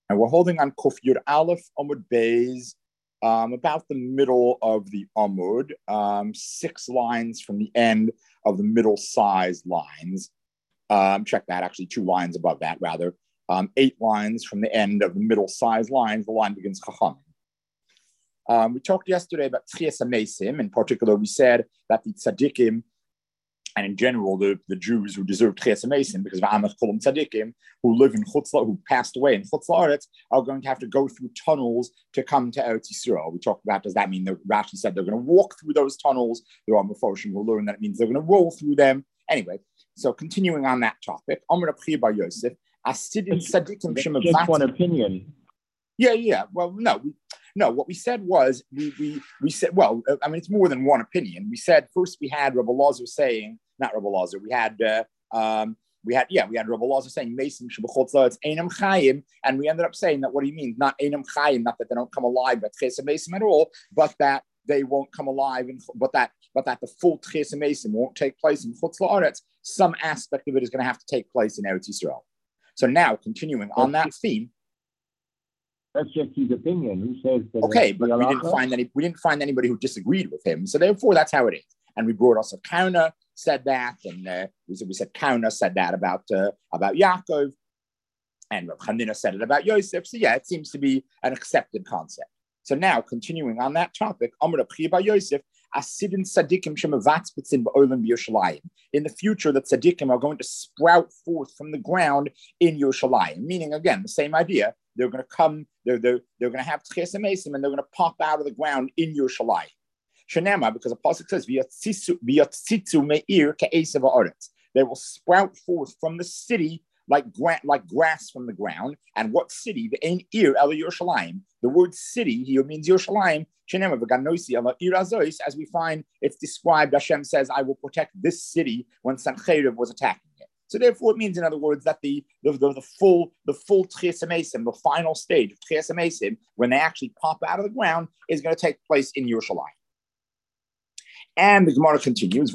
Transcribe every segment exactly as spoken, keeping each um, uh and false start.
And we're holding on Kuf Yud Aleph Amud Beis, um, about the middle of the Amud, um, six lines from the end of the middle-sized lines. Um, check that, actually two lines above that, rather. Um, eight lines from the end of the middle-sized lines. The line begins Chachamim. Um, we talked yesterday about Tchias HaMesim. In particular, we said that the Tzaddikim, and in general, the, the Jews who deserve Tchias HaMesim, because V'amach Kolam Tzaddikim, who live in Chutz, who passed away in Chutz La'aretz, are going to have to go through tunnels to come to Eretz Yisrael. We talked about, does that mean that Rashi said they're going to walk through those tunnels? There are Mefarshim who learn that it means they're going to roll through them. Anyway, so continuing on that topic, Amr Abchi Bar Yosef, Asidin Tzaddikim Shemavat. Just one opinion. Yeah, yeah. Well, no, we, no. What we said was we we we said. Well, I mean, it's more than one opinion. We said first we had Rabbi Lazar saying, not Rabbi Lazar. We had uh, um, we had yeah, we had Rabbi Lazar saying Mason Shebachotza. It's Einam Chayim, and we ended up saying that what he means not Einam Chayim, not that they don't come alive, but Tchias HaMesim at all, but that they won't come alive, in, but that but that the full Tchias HaMesim won't take place in Chutz La'aretz. Some aspect of it is going to have to take place in Eretz Yisrael. So now, continuing on that theme. That's just his opinion. Who says that? Okay, but we didn't find any. We didn't find anybody who disagreed with him. So therefore, that's how it is. And we brought also Kauna said that, and uh, we said we said Kauna said that about uh, about Yaakov, and Rav Chanina said it about Yosef. So yeah, it seems to be an accepted concept. So now, continuing on that topic, Amr Abchi Bar Yosef. Asidin tzaddikim shemavatz b'tzin ba'olam b'Yerushalayim. In the future, the tzaddikim are going to sprout forth from the ground in Yerushalayim. Meaning, again, the same idea. They're going to come. They're they're, they're going to have Tchias HaMesim, and they're going to pop out of the ground in Yerushalayim. Shenema, because the pasuk says v'yatzitzu me'ir ke'esav ha'aretz. They will sprout forth from the city like gra- like grass from the ground. And what city? The ein ir el Yerushalayim. The word city here means Yerushalayim. As we find, it's described, Hashem says, I will protect this city when Sancheriv was attacking it. So therefore, it means, in other words, that the the, the, the full the full Tchias HaMesim, the final stage of Tchias HaMesim, when they actually pop out of the ground, is going to take place in Yerushalayim. And the Gemara continues,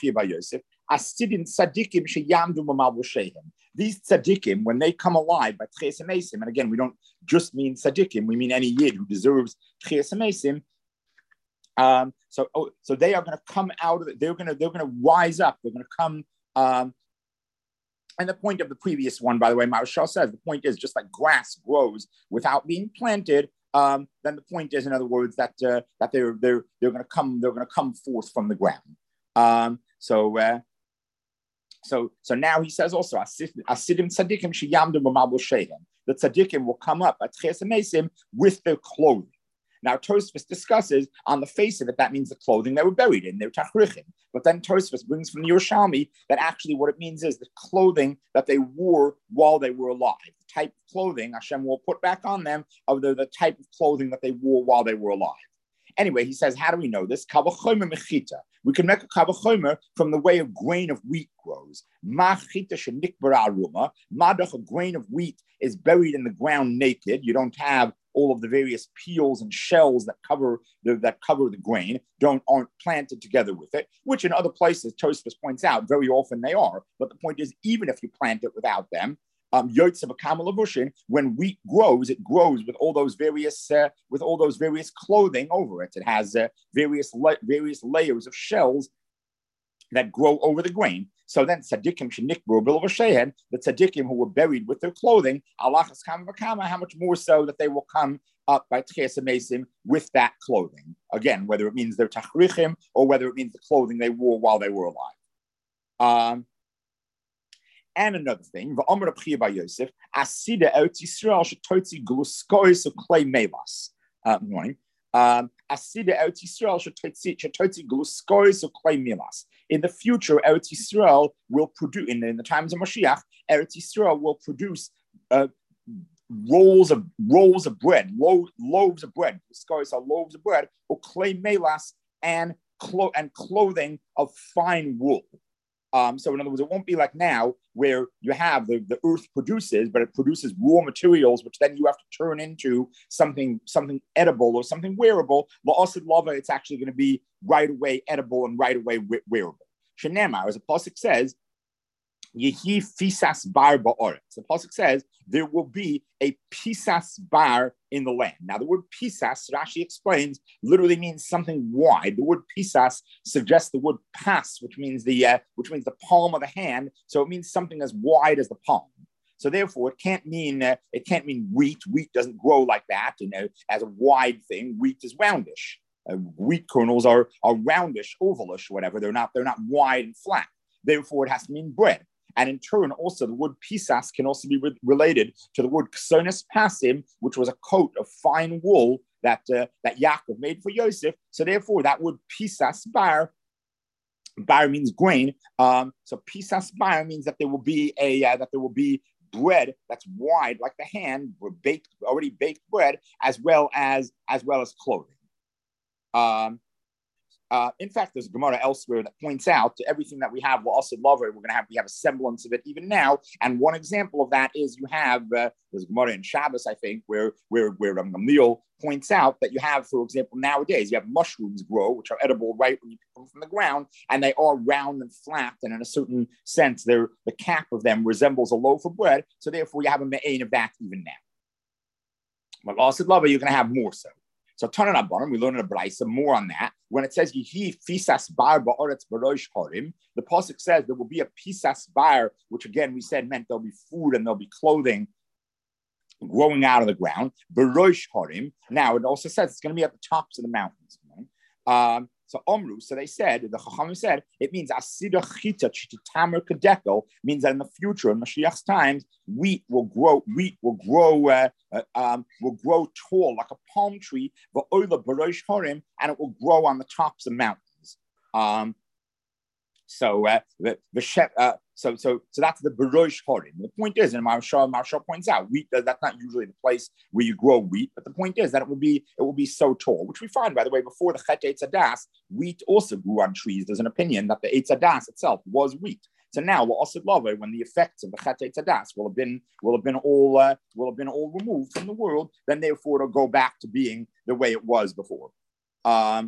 these tzaddikim, when they come alive by Tchias HaMesim, and again, we don't just mean tzaddikim, we mean any yid who deserves Tchias HaMesim. Um, so, oh, so they are going to come out of it. They're going to they're going to rise up. They're going to come. Um, and the point of the previous one, by the way, Maharshal says the point is just like grass grows without being planted. Um, then the point is, in other words, that uh, that they're they're they're going to come they're going to come forth from the ground. Um, so. Uh, So, so now he says also, Asidim tzaddikim sheyamdu b'malbul shehem. The tzaddikim will come up at Tchias HaMesim with their clothing. Now, Tosfos discusses on the face of it, that means the clothing they were buried in, their tachrichim. But then Tosfos brings from the Yerushalmi that actually what it means is the clothing that they wore while they were alive. The type of clothing Hashem will put back on them of the, the type of clothing that they wore while they were alive. Anyway, he says, how do we know this? We can make a kavachomer from the way a grain of wheat grows. A grain of wheat is buried in the ground naked. You don't have all of the various peels and shells that cover the, that cover the grain, don't aren't planted together with it, which in other places, Tosfos points out, very often they are. But the point is, even if you plant it without them, Um, when wheat grows, it grows with all those various uh, with all those various clothing over it. It has uh, various la- various layers of shells that grow over the grain. So then, tzaddikim shenikbru b'lvashehen, the tzaddikim who were buried with their clothing, alachas kama v'kama, how much more so that they will come up by Tchias HaMesim with that clothing. Again, whether it means their tachrichim or whether it means the clothing they wore while they were alive. Um, And another thing, v'amar Abchi Bar Yosef, asida Eretz Yisrael shetotzi gluskois uklei melas. Good morning. Asida Eretz Yisrael shetotzi gluskois uklei melas. In the future, Eretz Yisrael will produce, in, in the times of Mashiach, Eretz Yisrael will produce uh, rolls of rolls of bread, lo- loaves of bread. Gluskois are loaves of bread, uklei melas, and clo- and clothing of fine wool. Um, so in other words, it won't be like now where you have the, the earth produces, but it produces raw materials, which then you have to turn into something something edible or something wearable. La'asid lava, it's actually going to be right away edible and right away wearable. Shenema, as the pasuk says, Yehi fisas bar ba'aretz. The pasuk says there will be a pisas bar in the land. Now, the word pisas, Rashi explains, literally means something wide. The word pisas suggests the word pas, which means the uh, which means the palm of the hand. So it means something as wide as the palm. So therefore, it can't mean uh, it can't mean wheat. Wheat doesn't grow like that, you know, as a wide thing. Wheat is roundish. Uh, wheat kernels are are roundish, ovalish, whatever. They're not they're not wide and flat. Therefore, it has to mean bread. And in turn, also the word pisas can also be re- related to the word ksonis pasim, which was a coat of fine wool that uh, that Yaakov made for Yosef. So therefore, that word pisas bar, bar means grain. Um, so pisas bar means that there will be a uh, that there will be bread that's wide like the hand, baked already baked bread, as well as as well as clothing. Um, Uh, in fact, there's a Gemara elsewhere that points out to everything that we have, well, also lover, we're going to have, we have a semblance of it even now. And one example of that is you have, uh, there's a Gemara in Shabbos, I think, where, where, where um, Gamliel points out that you have, for example, nowadays, you have mushrooms grow, which are edible right when you pick them from the ground, and they are round and flat. And in a certain sense, they're, the cap of them resembles a loaf of bread. So therefore, you have a me'ain of that even now. But also lover, you're going to have more so. So Tanan Abanim, we learn in a Braisa more on that. When it says Yehi Fisas Bar Ba'aretz Barosh Harim, the pasuk says there will be a Pisas Bar, which again we said meant there'll be food and there'll be clothing growing out of the ground. Barosh Harim. Now it also says it's going to be at the tops of the mountains. Um, so Omru, so they said, the Chachamim said, it means Asida Chita Chitamer Kadekel, means that in the future, in Mashiach's times, wheat will grow, wheat will grow, uh, uh, um, will grow tall like a palm tree, Va'ola Barosh Harim, and it will grow on the tops of mountains. Um, so, uh, the, the uh, so, so, so that's the Barosh Harim. The point is, and Marshall, Marshall points out, wheat that's not usually the place where you grow wheat, but the point is that it will be, it will be so tall, which we find, by the way, before the Chet Eitz Hadas, wheat also grew on trees. There's an opinion that the Eitz Hadas itself was wheat. So now, when the effects of the Chet Eitz Hadas will have been will have been all uh, will have been all removed from the world, then therefore it'll go back to being the way it was before. Um,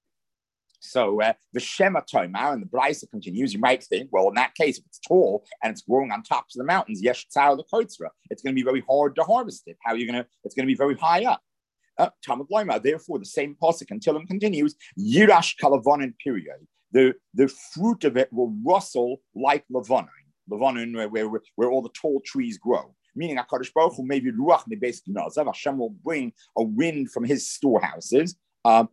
So uh, the Shema Tomar and the Braisa continues. You might think, well, in that case, if it's tall and it's growing on tops of the mountains, Yesh Tzar the Kotzra, it's going to be very hard to harvest it. How are you going to? It's going to be very high up. Uh, Talmud Loma. Therefore, the same pasuk until it continues. Yirash kalavonin period. The the fruit of it will rustle like lavonin, lavonin where, where where all the tall trees grow. Meaning, Hakadosh Baruch Hu maybe ruach nebeis gnazav. Hashem will bring a wind from His storehouses. Um,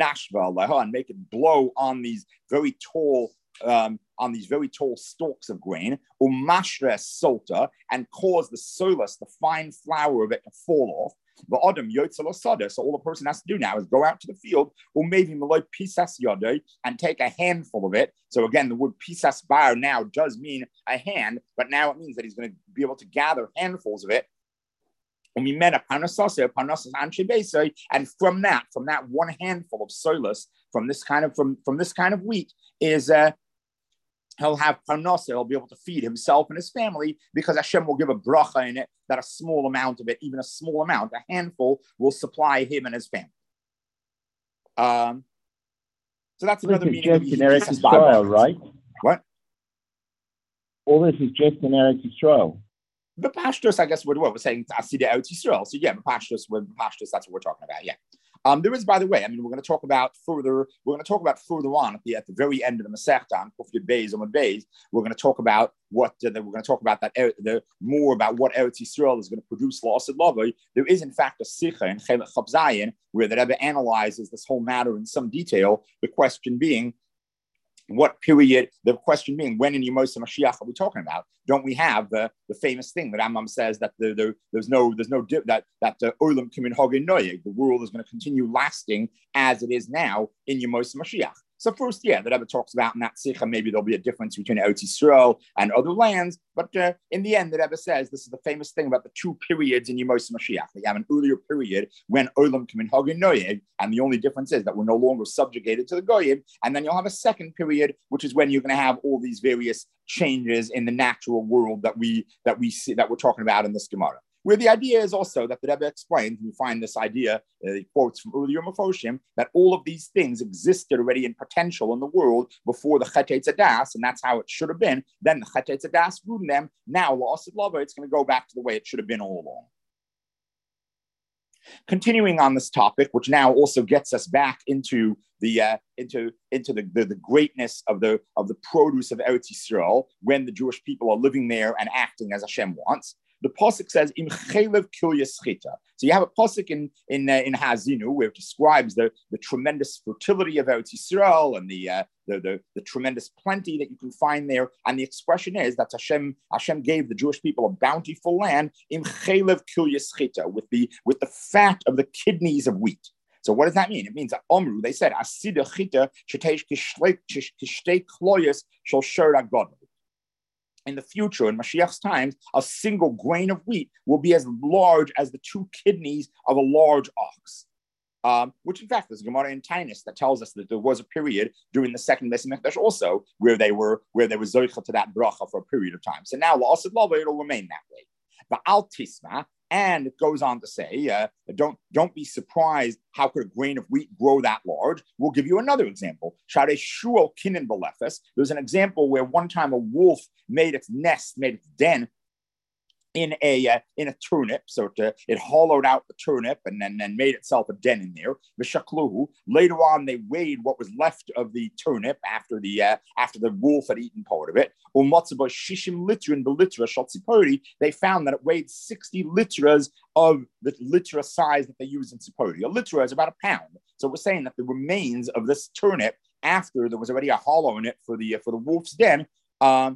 and make it blow on these very tall, um, on these very tall stalks of grain, umashra solta, and cause the solus, the fine flour of it, to fall off. The adam yotzelasada. So all the person has to do now is go out to the field, or maybe malay pisas yade, and take a handful of it. So again, the word pisas bar now does mean a hand, but now it means that he's going to be able to gather handfuls of it. And from that, from that one handful of solus, from this kind of from, from this kind of wheat, is uh, he'll have parnasa. He'll be able to feed himself and his family because Hashem will give a bracha in it that a small amount of it, even a small amount, a handful, will supply him and his family. Um, so that's another this meaning of Eretz Yisrael, right? What? All this is just in Eretz Yisrael. The pashtus, I guess, what we're saying, Asida Eretz Yisrael. So yeah, the pashtus, with pashtus, that's what we're talking about. Yeah. Um, there is, by the way, I mean, we're going to talk about further. We're going to talk about further on at the at the very end of the Masechta on Kuf Yud Beis Amud Beis. We're going to talk about what uh, we're going to talk about that the more about what Eretz Yisrael is going to produce. La'asid Lavoi. There is, in fact, a Sicha in Chelek Chav Zayin where the Rebbe analyzes this whole matter in some detail. The question being, what period? The question being, when in Yemos Mashiach are we talking about? Don't we have the, the famous thing that Rambam says that the, the, there's no there's no that that the Olam Kimin Hagin Noyeg, the world is going to continue lasting as it is now in Yemos Mashiach. So first, yeah, the Rebbe talks about in that Sikha, maybe there'll be a difference between Eretz Yisrael and other lands. But uh, in the end, the Rebbe says this is the famous thing about the two periods in Yemos Mashiach. You have an earlier period when Olam Kamin Hagin Noyeg, and the only difference is that we're no longer subjugated to the Goyim. And then you'll have a second period, which is when you're going to have all these various changes in the natural world that we that we see that we're talking about in this Gemara. where the idea is also that the Rebbe explains, and you find this idea, uh, he quotes from earlier Mefoshim, that all of these things existed already in potential in the world before the Chet Eitzadas, and that's how it should have been. Then the Chet Eitzadas ruined them. Now, La'asid Lava, it's going to go back to the way it should have been all along. Continuing on this topic, which now also gets us back into the uh, into into the, the, the greatness of the of the produce of Eretz Yisrael when the Jewish people are living there and acting as Hashem wants. The pasuk says Im chelev kil yeschita. So you have a pasuk in in uh, in Hazinu where it describes the, the tremendous fertility of Eretz Yisrael and the, uh, the the the tremendous plenty that you can find there. And the expression is that Hashem Hashem gave the Jewish people a bountiful land Im chelev kil yeschita with the with the fat of the kidneys of wheat. So what does that mean? It means that Omru, they said, Asida chita sheteish kishtei kloyes shel shor gadol. In the future, in Mashiach's times, a single grain of wheat will be as large as the two kidneys of a large ox. Um, which, in fact, there's a Gemara in Tainus that tells us that there was a period during the second Beis Hamikdash also where they were where they were zoicha to that bracha for a period of time. So now, la'asid lava, it'll remain that way. But al tisma, and it goes on to say, uh, don't, don't be surprised how could a grain of wheat grow that large. We'll give you another example. Share shuol kinin belefes. There's an example where one time a wolf made its nest, made its den in a uh, in a turnip, so it, uh, it hollowed out the turnip and then, then made itself a den in there. V'shakluhu. Later on, they weighed what was left of the turnip after the uh, after the wolf had eaten part of it. Shishim litrin belitra shatzipori. They found that it weighed sixty litras of the litra size that they use in Tzipori. A litra is about a pound. So we're saying that the remains of this turnip, after there was already a hollow in it for the uh, for the wolf's den, um,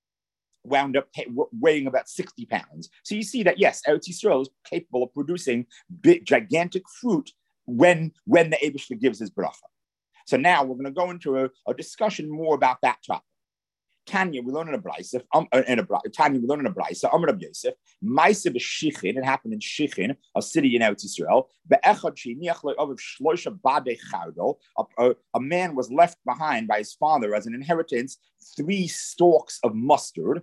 wound up weighing about sixty pounds. So you see that, yes, Eretz Yisrael is capable of producing big, gigantic fruit when, when the Eibishter gives his bracha. So now we're going to go into a, a discussion more about that topic. Tanya, we learn in a brayso. Um, in a Tanya, we learn in a brayso. Amar Rabbi Yosef, Ma'aseh b'Shichin. It happened in Shichin, a city in Eretz Yisrael. Be'echad sheiniach le'ovav shloisha badei chardol. A man was left behind by his father as an inheritance three stalks of mustard.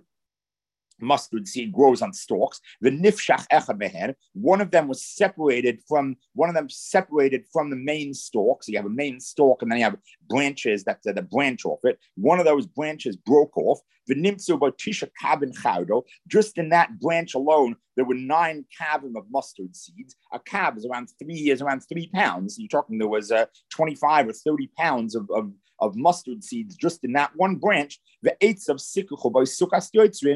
Mustard seed grows on stalks. The nifshach echad mehen. One of them was separated from one of them separated from the main stalk. So you have a main stalk, and then you have branches that uh, the branch off it. One of those branches broke off. The nimtzu botisha kabin chaudo. Just in that branch alone, there were nine kavim of mustard seeds. A kav is around three is around three pounds. So you're talking there was uh, twenty-five or thirty pounds of, of of mustard seeds just in that one branch. The eights of sikuchu by sukas yotzrin.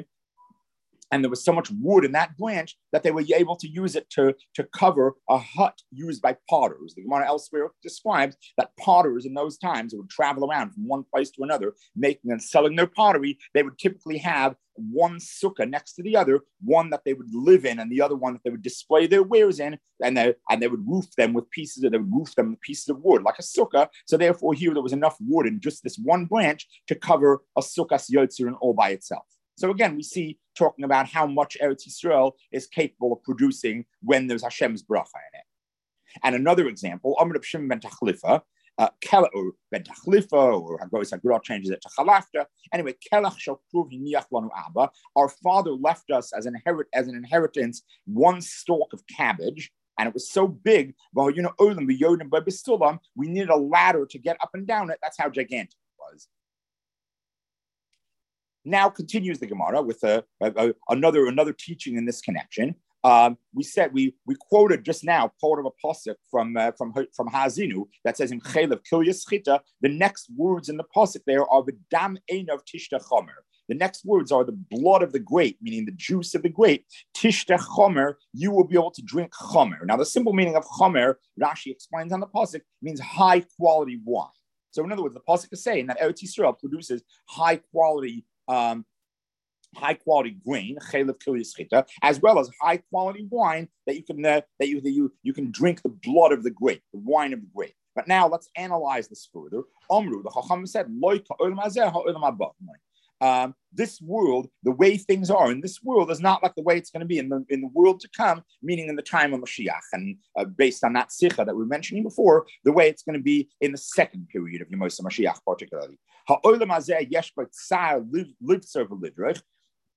And there was so much wood in that branch that they were able to use it to, to cover a hut used by potters. The Gemara elsewhere describes that potters in those times would travel around from one place to another, making and selling their pottery. They would typically have one sukkah next to the other, one that they would live in and the other one that they would display their wares in, and they, and they would roof them with pieces of, they would roof them with pieces of wood, like a sukkah. So therefore here there was enough wood in just this one branch to cover a sukkah's yotzir all by itself. So again, we see talking about how much Eretz Yisrael is capable of producing when there's Hashem's bracha in it. And another example, Amr Shimon ben Tachlifa, uh, or ben Tachlifa, or Hagos Hagurah changes it to Chalafta. Anyway, Kelach shall prove Yiniach lanu Abba. Our father left us as an inherit as an inheritance one stalk of cabbage, and it was so big. Well, you know, we needed a ladder to get up and down it. That's how gigantic it was. Now continues the Gemara with a, a, a, another another teaching in this connection. Um, we said we we quoted just now part of a pasuk from uh, from from Hazinu that says in Chelev Kil Yeschita. The next words in the pasuk there are the dam einav tishta chomer. The next words are the blood of the grape, meaning the juice of the grape. Tishta chomer, you will be able to drink chomer. Now the simple meaning of chomer, Rashi explains on the pasuk, means high quality wine. So in other words, the pasuk is saying that Eretz Yisrael produces high quality. Um, high quality grain, chelev kil yeschita, as well as high quality wine that you can uh, that you that you you can drink the blood of the grape, the wine of the grape. But now let's analyze this further. Omru, the Chacham said, Loi ka'olam hazeh ha'olam haba. Um, this world, the way things are in this world, is not like the way it's going to be in the in the world to come, meaning in the time of Mashiach. And uh, based on that sikha that we were mentioning before, the way it's going to be in the second period of Yemos Mashiach, particularly. Ha'olam hazeh yesh b'tzar liv server lidrich.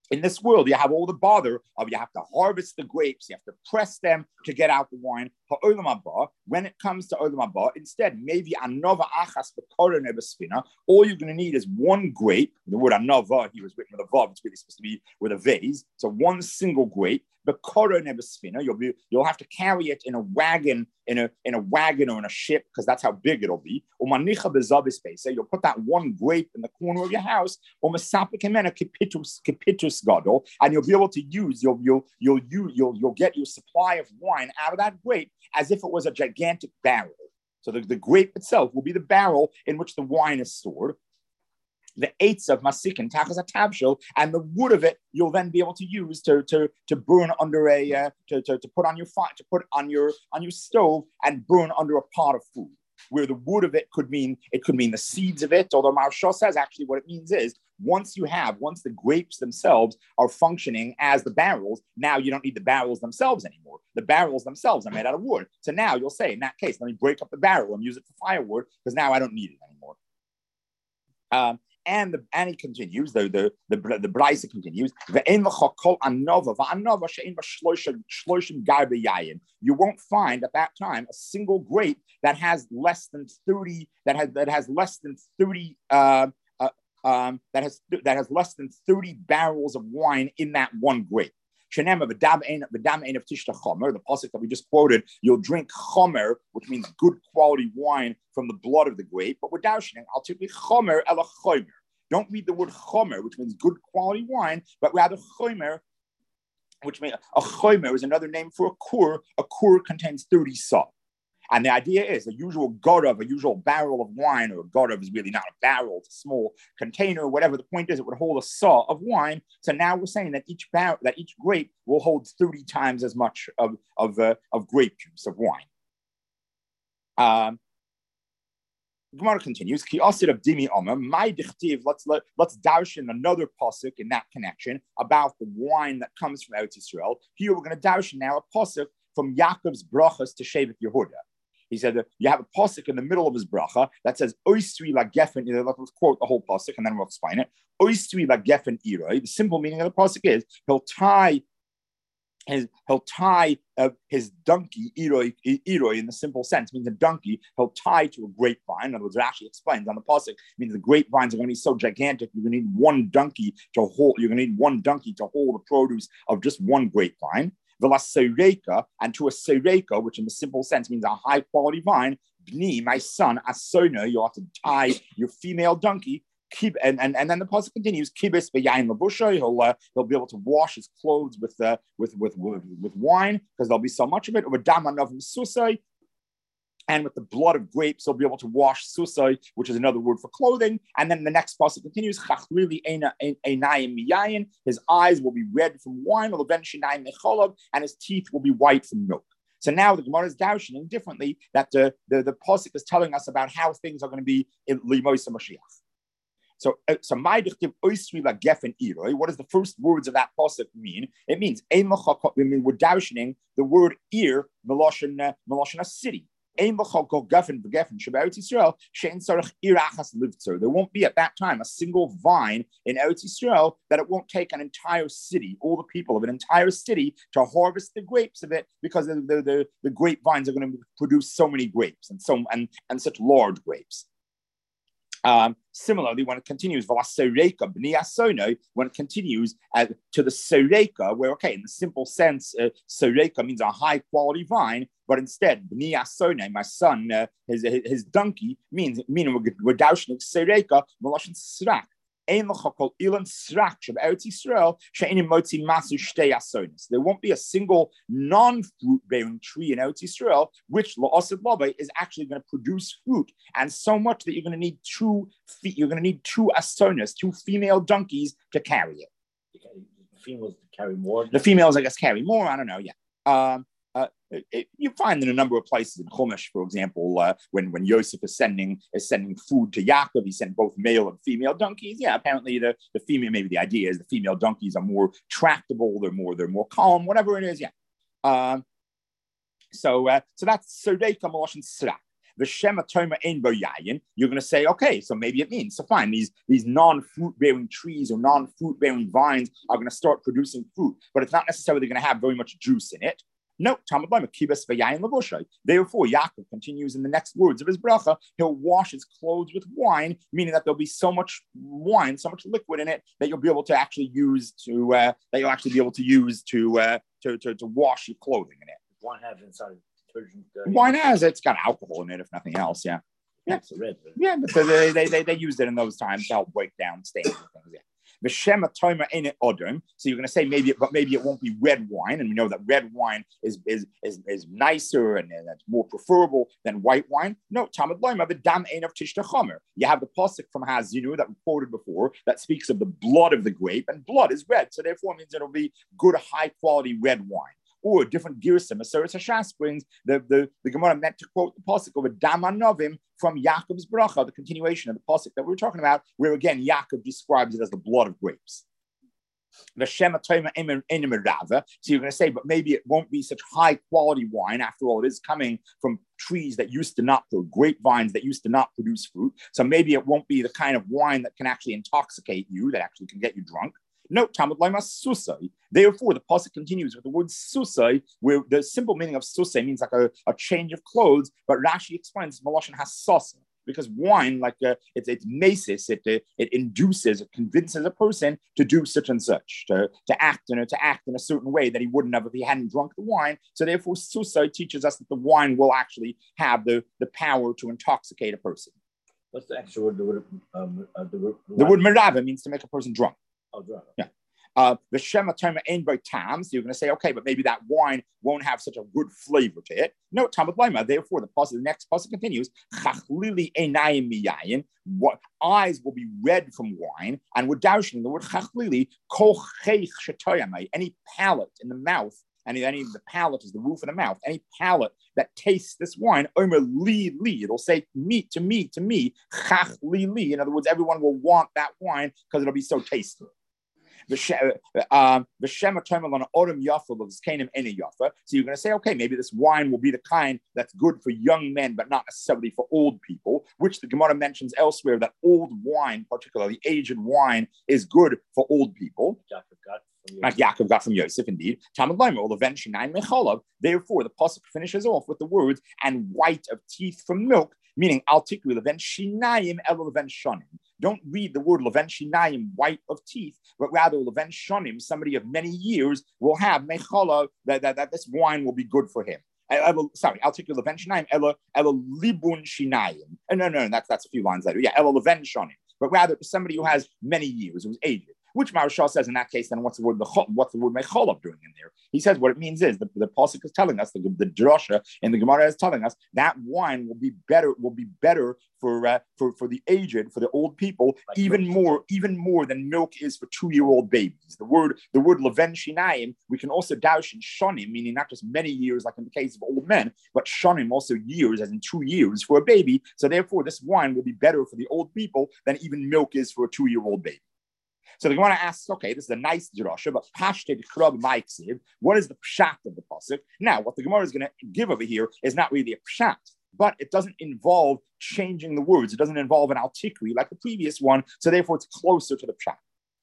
In this world, you have all the bother of you have to harvest the grapes, you have to press them to get out the wine. When it comes to Olam Haba, instead, maybe anova achas b'koron ebesfina. All you're going to need is one grape. The word anova, he was written with a vav. It's really supposed to be with a vase. So one single grape. B'koron ebesfina. You'll be you'll have to carry it in a wagon, in a in a wagon or in a ship, because that's how big it'll be. Umanicha bezabis base. You'll put that one grape in the corner of your house. Umasapik hemena kipitus kipitus gadol, and you'll be able to use you'll you'll you'll you you'll you'll get your supply of wine out of that grape as if it was a gigantic barrel. So the, the grape itself will be the barrel in which the wine is stored. The eights of masikin tachas atabshil, and the wood of it you'll then be able to use to to to burn under a uh, to, to to put on your fire, to put on your on your stove and burn under a pot of food. Where the wood of it could mean it could mean the seeds of it, although Maharsha says actually what it means is once you have once the grapes themselves are functioning as the barrels, now you don't need the barrels themselves anymore. The barrels themselves are made out of wood. So now you'll say in that case, let me break up the barrel and use it for firewood because now I don't need it anymore. Um, And the and he continues, the the the the Braisa continues. You won't find at that time a single grape that has less than thirty that has that has less than thirty uh, uh, um, that has that has less than thirty barrels of wine in that one grape. The pasuk that we just quoted, you'll drink chomer, which means good quality wine from the blood of the grape. But we're dashing, I'll take chomer ela chomer. Don't read the word chomer, which means good quality wine, but rather chomer, which means a chomer is another name for a kur. A kur contains thirty saw. And the idea is a usual gorav, a usual barrel of wine, or a gorav is really not a barrel, it's a small container, whatever the point is, it would hold a saw of wine. So now we're saying that each barrel, that each grape will hold thirty times as much of, of, uh, of grape juice, of wine. Um, Gemara continues. Ki asid of dimi omer, my dichtiv. Let's let, let's dash in another pasuk in that connection about the wine that comes from Eretz Yisrael. Here we're going to dash now a pasuk from Yaakov's brachas to Shevet Yehuda. He said that you have a pasuk in the middle of his bracha that says oisri la gefen. Let's quote the whole pasuk and then we'll explain it. Oisri la gefen iroi. The simple meaning of the pasuk is he'll tie. His, he'll tie uh, his donkey, iroi, iroi, in the simple sense, means a donkey, he'll tie to a grapevine. In other words, it actually explains on the pasuk, means the grapevines are going to be so gigantic, you're going to need one donkey to hold, you're going to need one donkey to hold the produce of just one grapevine. V'la seireka, and to a seireka, which in the simple sense means a high quality vine, bni, my son, asona, you'll have to tie your female donkey. Keep and, and and then the pasuk continues. Kibis beyayin labusha. He'll uh, he'll be able to wash his clothes with uh, with, with with with wine because there'll be so much of it. Or dama novim susai, and with the blood of grapes, he'll be able to wash susai, which is another word for clothing. And then the next pasuk continues. Chachlili einayim miyayin. His eyes will be red from wine. Or ben shinayim mecholav, and his teeth will be white from milk. So now the Gemara is dashing differently that the the the pasuk is telling us about how things are going to be in Limosa Mashiach. So, so my dichtiv oisri la gefen iroi. What does the first words of that pasuk mean? It means ein l'chakot. I mean, we're darshaning the word ir meloshen meloshen a city. Ein l'chakot gefen v'gefen sheberetz Yisrael she'en sarach ir achas livtzer. There won't be at that time a single vine in Eretz Yisrael that it won't take an entire city, all the people of an entire city, to harvest the grapes of it because the the, the, the grapevines are going to produce so many grapes and so and and such large grapes. Um, similarly, when it continues, when it continues uh, to the sereka, where, okay, in the simple sense, uh, sereka means a high quality vine, but instead, my son, uh, his, his donkey, means, meaning we're, we're dashing sereka, meloshin srak. There won't be a single non-fruit bearing tree in Eretz Yisrael which is actually going to produce fruit, and so much that you're going to need two feet. You're going to need two asonas, two female donkeys to carry it. The females carry more. The females, I guess, carry more. I don't know. Yeah. Um, Uh, it, it, you find in a number of places in Chumash, for example, uh, when when Yosef is sending is sending food to Yaakov, he sent both male and female donkeys. Yeah, apparently the, the female, maybe the idea is the female donkeys are more tractable, they're more they're more calm, whatever it is. Yeah. Um, so uh, so that's Serdeka Molosh and Srak. V'shema toima ein bo yayin. You're going to say, okay, so maybe it means, so fine, these, these non-fruit-bearing trees or non-fruit-bearing vines are going to start producing fruit, but it's not necessarily going to have very much juice in it. No, Talmud Lema, kibas v'yayin levushay. Therefore, Yaakov continues in the next words of his bracha, he'll wash his clothes with wine, meaning that there'll be so much wine, so much liquid in it that you'll be able to actually use to, uh, that you'll actually be able to use to, uh, to, to, to wash your clothing in it. Wine has inside detergent. Uh, wine has, it's got alcohol in it, if nothing else, yeah. Yeah, it's a red, right? Yeah, but they, they, they, they used it in those times to help break down stains and things, yeah. The Shema Tomer ain't it odom. So you're going to say maybe, it, but maybe it won't be red wine, and we know that red wine is is is, is nicer and, and that's more preferable than white wine. No, Talmud Loima, the dam ain't of Tishta Chomer. You have the pasuk from Hazinu that we quoted before that speaks of the blood of the grape, and blood is red, so therefore it means it'll be good, high quality red wine. Or different girsim, Aseres Hashas brings the, the, the Gemara meant to quote the pasuk of a Dama Novim from Yaakov's bracha, the continuation of the pasuk that we were talking about, where again Yaakov describes it as the blood of grapes. The Shema Toima Enimirava. So you're going to say, but maybe it won't be such high quality wine. After all, it is coming from trees that used to not, or grapevines that used to not produce fruit. So maybe it won't be the kind of wine that can actually intoxicate you, that actually can get you drunk. No, Talmud Lema susai. Therefore, the pasuk continues with the word susai, where the simple meaning of susai means like a, a change of clothes, but Rashi explains Maloshan has sasa, because wine, like uh, it's it's masis, it uh, it induces, it convinces a person to do such and such, to, to act in a, to act in a certain way that he wouldn't have if he hadn't drunk the wine. So therefore, susai teaches us that the wine will actually have the, the power to intoxicate a person. What's the extra word? The word, um, uh, the word, the word merava means to make a person drunk. Oh, drunk. Yeah. Uh, the Shema Tomer ain't by tam, so you're going to say, okay, but maybe that wine won't have such a good flavor to it. No, Talmud Lema. Therefore, the pasuk, the next pasuk continues. Chachlili einayim miyayin. What eyes will be red from wine, and we're dashing the word chachlili kol cheich shetoyamai. Any palate in the mouth, and any the palate is the roof of the mouth. Any palate that tastes this wine, omer li li. It'll say me to me to me. Chachlili. In other words, everyone will want that wine because it'll be so tasty. The Shema Tomer on Odom Yafa of Zkanim Ene Yafa. So you're going to say, okay, maybe this wine will be the kind that's good for young men, but not necessarily for old people, which the Gemara mentions elsewhere that old wine, particularly aged wine, is good for old people. Like Yaakov got from Yosef, indeed. Talmud Lema, or Leven Shinayim Mecholav. Therefore, the pasuk finishes off with the words, and white of teeth from milk, meaning Al Tikri Leven Shinayim El Leven Shonim. Don't read the word Leven Shinayim, white of teeth, but rather Leven Shonim, somebody of many years, will have Mecholav, that, that, that this wine will be good for him. Elo, sorry, I'll take your Leven Shinayim, Elo, Elo Libun Shinayim. No, no, no, that's, that's a few lines later. Yeah, Elo Leven Shonim. But rather somebody who has many years, who's aged. Which Maharshal says in that case, then what's the word what's the word mecholov doing in there? He says what it means is the, the pasuk is telling us, the, the drasha in the Gemara is telling us that wine will be better, will be better for uh, for for the aged, for the old people, like even milk. more, even more than milk is for two-year-old babies. The word the word leven shinayim we can also daush in shonim, meaning not just many years like in the case of old men, but shonim also years, as in two years for a baby. So therefore, this wine will be better for the old people than even milk is for a two-year-old baby. So the Gemara asks, okay, this is a nice drasha, but pashted krab maiksiv. What is the pshat of the pasuk? Now, what the Gemara is going to give over here is not really a pshat, but it doesn't involve changing the words. It doesn't involve an altikri like the previous one, so therefore it's closer to the pshat.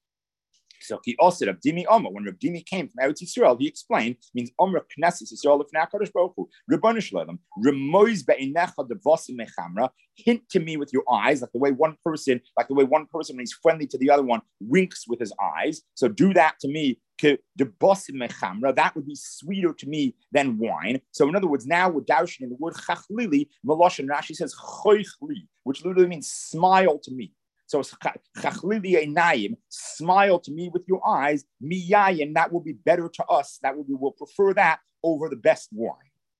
So he also Rav Dimi Omer, when Rav Dimi came from Eretz Yisrael, he explained, means Omer Knesset Yisrael Lifnei HaKadosh Baruch Hu, Ribbonu Shalom, Remoiz be'inecha devasim mechamra, hint to me with your eyes, like the way one person, like the way one person when he's friendly to the other one winks with his eyes. So do that to me, devasim mechamra, that would be sweeter to me than wine. So in other words, now we're dashing in the word chachlili, Meloshin Rashi says choichli, which literally means smile to me. So chachlili einayim, smile to me with your eyes, miyayin, that will be better to us. That will be, we'll prefer that over the best wine.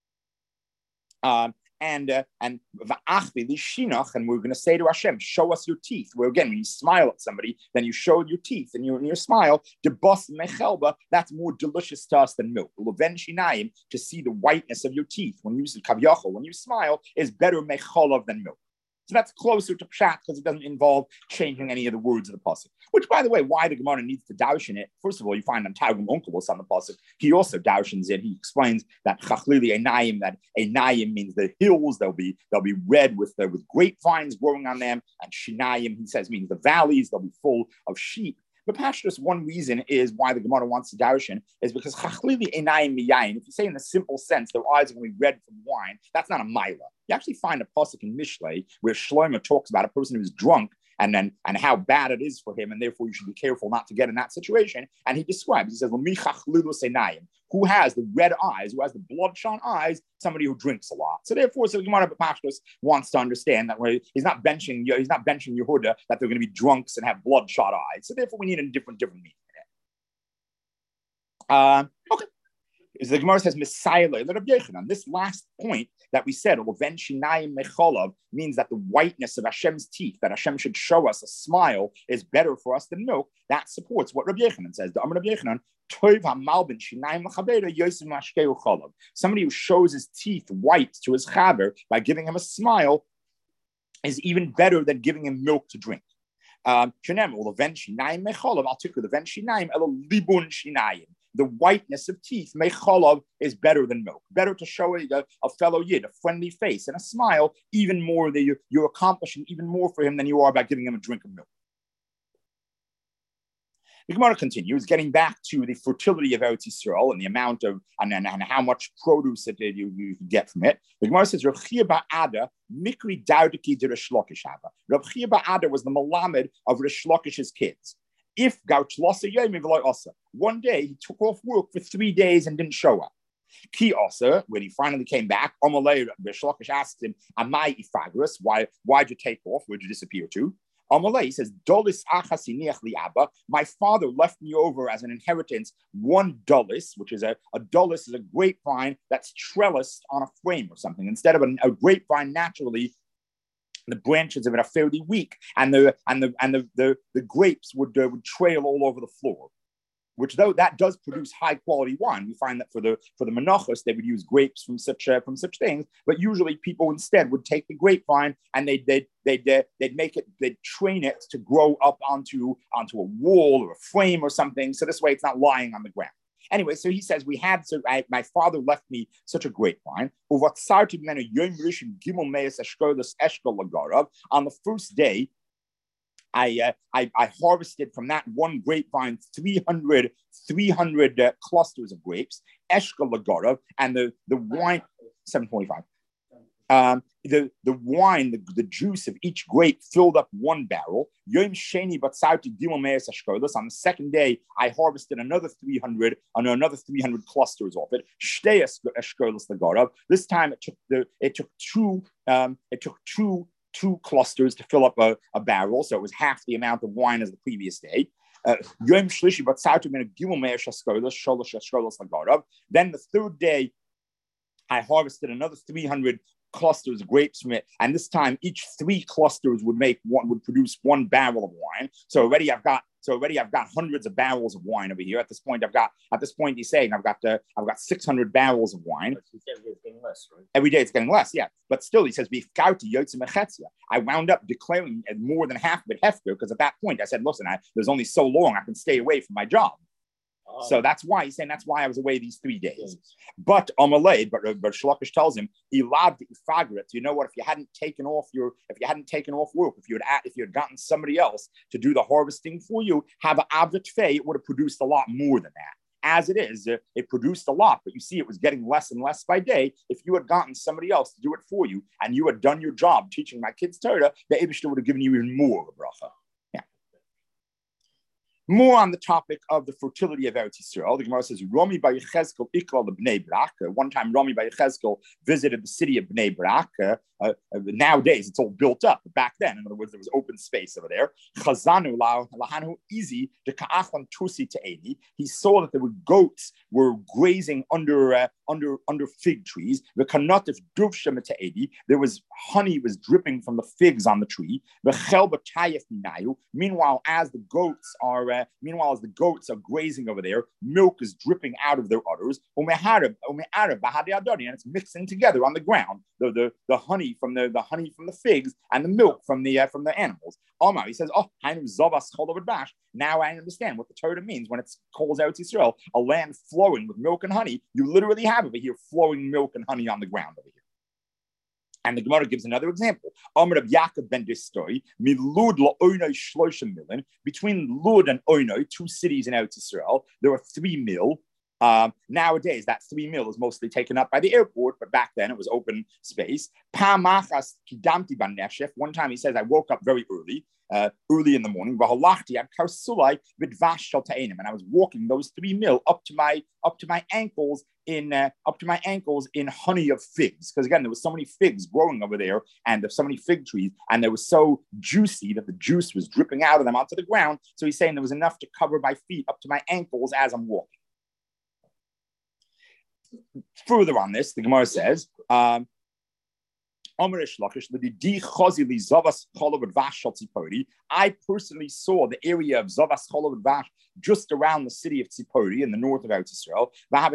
Um, and uh, and va'achvi lishinach, and we're going to say to Hashem, show us your teeth. Where again, when you smile at somebody, then you show your teeth, and you and your smile, debos mechelba, that's more delicious to us than milk. Leven shinayim, to see the whiteness of your teeth when you kaviyachol, when you smile, is better mecholav than milk. So that's closer to pshat because it doesn't involve changing any of the words of the pasuk. Which, by the way, why the Gemara needs to darshan it. First of all, you find on Targum Onkelos on the pasuk, he also darshans it. He explains that chachlili einayim, that einayim means the hills. They'll be they'll be red with the, with grapevines growing on them, and shinayim, he says, means the valleys. They'll be full of sheep. But Pashtus, one reason is why the Gemara wants to darshan is because chachlili einayim miyayin. If you say in the simple sense, their eyes are going to be red from wine, that's not a mila. You actually find a pasuk in Mishlei where Shlomo talks about a person who's drunk and then and how bad it is for him, and therefore you should be careful not to get in that situation. And he describes, he says, who has the red eyes, who has the bloodshot eyes, somebody who drinks a lot. So therefore, so the Gemara Pashtus wants to understand that he's not benching, he's not benching Yehuda that they're going to be drunks and have bloodshot eyes. So therefore, we need a different, different meaning in it. Uh, okay. Is the Gemara says Messiah on this last point that we said means that the whiteness of Hashem's teeth, that Hashem should show us a smile, is better for us than milk. That supports what Rabbi Yechanan says. The Amar Rabbi Yechanan, somebody who shows his teeth white to his chaber by giving him a smile is even better than giving him milk to drink. Um, the whiteness of teeth, mecholav, is better than milk. Better to show a, a fellow yid a friendly face and a smile, even more that you're, you're accomplishing even more for him than you are by giving him a drink of milk. The Gemara continues, getting back to the fertility of Eretz Yisrael and the amount of, and, and, and how much produce that you, you get from it. The Gemara says, Rav Chia Ba'ada, Mikri Daudiki de Rish Lakish Hava. Rav Chia Ba'ada was the Malamed of Rish Lakish's kids. If one day he took off work for three days and didn't show up. Ki also, when he finally came back, Amalei Rish Lakish asked him, Amai Ifagris, why why'd you take off? Where'd you disappear to? Amalei says, Dolis achasiniach li abba. My father left me over as an inheritance one dolis, which is a, a dolis is a grapevine that's trellised on a frame or something. Instead of a, a grapevine naturally, the branches of it are fairly weak, and the and the and the the, the grapes would uh, would trail all over the floor. Which, though that does produce high quality wine, we find that for the for the menachos they would use grapes from such uh, from such things. But usually people instead would take the grapevine and they they they they'd, they'd make it, they'd train it to grow up onto onto a wall or a frame or something. So this way it's not lying on the ground. Anyway, so he says, we had, so I, my father left me such a grapevine. On the first day, I, uh, I, I harvested from that one grapevine three hundred, three hundred uh, clusters of grapes, Eshka Lagorov, and the, the wine, seven forty-five. Um, the, the wine, the, the juice of each grape filled up one barrel. Yom Sheni Batsauti Gimomeas Ashkolas. On the second day, I harvested another three hundred, another three hundred clusters of it. Shtei Ashkolas Lagorov. This time it took the it took two um, it took two two clusters to fill up a, a barrel, so it was half the amount of wine as the previous day. Yom Shlishi Batsauti Gimomeas Ashkolas Sholosh Ashkolas Lagorov. Then the third day, I harvested another three hundred clusters of grapes from it, and this time each three clusters would make one would produce one barrel of wine. So already I've got so already I've got hundreds of barrels of wine over here. At this point, I've got at this point he's saying I've got the I've got six hundred barrels of wine. Every day it's getting less, right? Every day it's getting less, yeah. But still, he says I wound up declaring more than half of it hefker because at that point I said, listen, I, there's only so long I can stay away from my job. So that's why he's saying that's why I was away these three days. But Amalei, but but Shlokish tells him, Elad Ifagret. You know what? If you hadn't taken off your, if you hadn't taken off work, if you had if you had gotten somebody else to do the harvesting for you, have an Avdot Fei, it would have produced a lot more than that. As it is, uh, it produced a lot, but you see, it was getting less and less by day. If you had gotten somebody else to do it for you, and you had done your job teaching my kids Torah, the Eibishter would have given you even more of a bracha. More on the topic of the fertility of Eretz Yisrael. The Gemara says, Rami bar Yechezkel ikla lebnei Brak. One time, Rami bar Yechezkel visited the city of Bnei Brak. Uh, uh, nowadays, it's all built up. But back then, in other words, there was open space over there. Chazanu lahanu easy de ka'achlan tusi te'eni. He saw that there were goats were grazing under uh, under under fig trees. The kanatif duvshem te'eni. There was honey was dripping from the figs on the tree. The chel b'tayef minayu. Meanwhile, as the goats are uh, meanwhile as the goats are grazing over there, milk is dripping out of their udders. And it's mixing together on the ground. The the the honey honey from the, the honey from the figs and the milk from the uh, from the animals. Omar, he says, oh, now I understand what the Torah means when it calls out Yisrael, a land flowing with milk and honey. You literally have over here flowing milk and honey on the ground over here. And the Gemara gives another example. Amr of Yaakov ben Distoy, Milud la'oinoi shloshim milin. Between Lud and Oinoi, two cities in Eretz Yisrael, there are three mil. Um, nowadays, that three mil is mostly taken up by the airport, but back then it was open space. Pamachas kidamti ban neshef. One time he says, I woke up very early, uh, early in the morning. V'halachti ad karsulai v'dvash shel ta'enim, and I was walking those three mil up to my up to my ankles in uh, up to my ankles in honey of figs. Because again, there was so many figs growing over there, and there's so many fig trees, and they were so juicy that the juice was dripping out of them onto the ground. So he's saying there was enough to cover my feet up to my ankles as I'm walking. Further on this, the Gemara says, um, I personally saw the area of Zavas Cholov Vash just around the city of Tzipori in the north of Eretz Yisrael.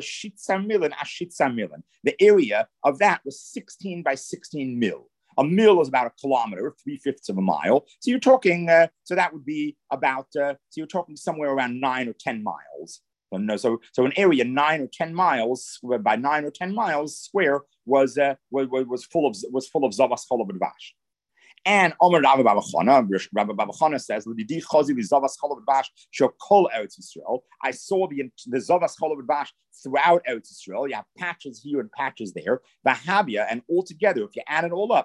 The area of that was sixteen by sixteen mil. A mil is about a kilometer, three-fifths of a mile. So you're talking, uh, so that would be about, uh, so you're talking somewhere around nine or ten miles. So, no, so, so an area nine or ten miles by nine or ten miles square was uh, was, was full of was full of zavas cholov advash. And Omer Rabbi Babachana, Rabbi Babachana says, "L'didi chazi zavas cholov advash shel kol Eretz Yisrael." I saw the the zavas cholov advash throughout Eretz Yisrael. You have patches here and patches there. Vahabia, and altogether, if you add it all up,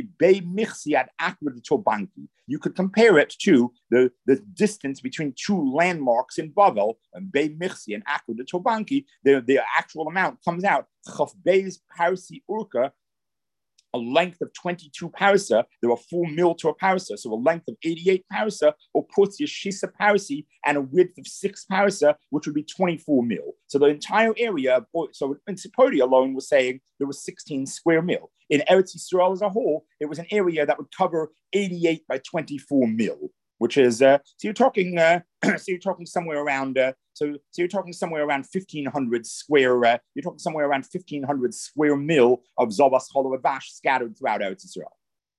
you could compare it to the, the distance between two landmarks in Bavel, and Bei Michsi and Akra de Tobanki. The, the actual amount comes out. Chaf Bei's Parsi Urka, a length of twenty-two parsa. There were four mil to a parsa, so a length of eighty-eight parsa, or puts Yeshisa parsi, and a width of six parsa, which would be twenty-four mil. So the entire area, so in Tzipori alone was saying there was sixteen square mil. In Eretz Yisrael as a whole, it was an area that would cover eighty-eight by twenty-four mil, which is uh, so you're talking uh, so you're talking somewhere around uh, so so you're talking somewhere around fifteen hundred square uh, you're talking somewhere around fifteen hundred square mil of Zavas Cholov Vash scattered throughout Eretz Yisrael.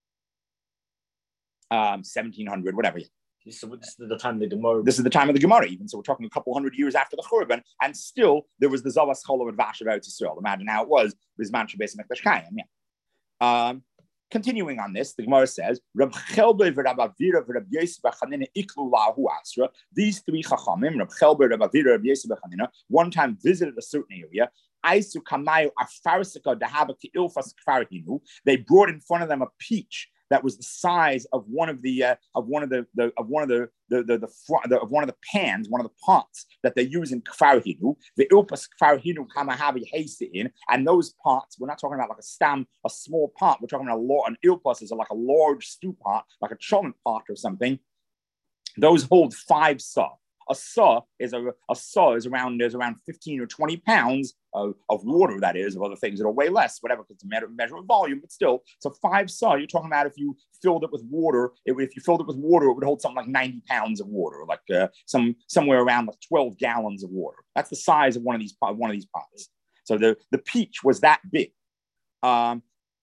Um, seventeen hundred, whatever. This is the time of the Gemara. This is the time of the Gemara, even. So we're talking a couple hundred years after the Churban, and still there was the Zavas Cholov Vash of Eretz Yisrael. Imagine how it was Bisman Shabbos Mekdash Kayim. Yeah. Um, Continuing on this, the Gemara says, Rab Chelbe v'Rab Avira v'Rab Yosef b'Chanina iklu lahu asra. These three chachamim, Rab Chelbe, Rab Avira, Rab Yosef b'Chanina, one time visited a certain area. Aisu kamayu afarsika dahaba ki'ilfas kfarhinu. They brought in front of them a peach that was the size of one of the uh, of one of the, the of one of the the the, the, the of one of the pans, one of the pots that they use in kfar hinu. The ilpas kfar hinu kamahavi in, and those pots. We're not talking about like a stam, a small pot. We're talking about a lot. An ilpas is like a large stew pot, like a cholent pot or something. Those hold five saw. A saw is a, a saw is around is around fifteen or twenty pounds of, of water, that is, of other things that'll weigh less, whatever, because it's a measure, measure of volume, but still. So five saw, you're talking about if you filled it with water, it, if you filled it with water, it would hold something like ninety pounds of water, like uh, some somewhere around like twelve gallons of water. That's the size of one of these one of these pots. So the, the peach was that big. Um,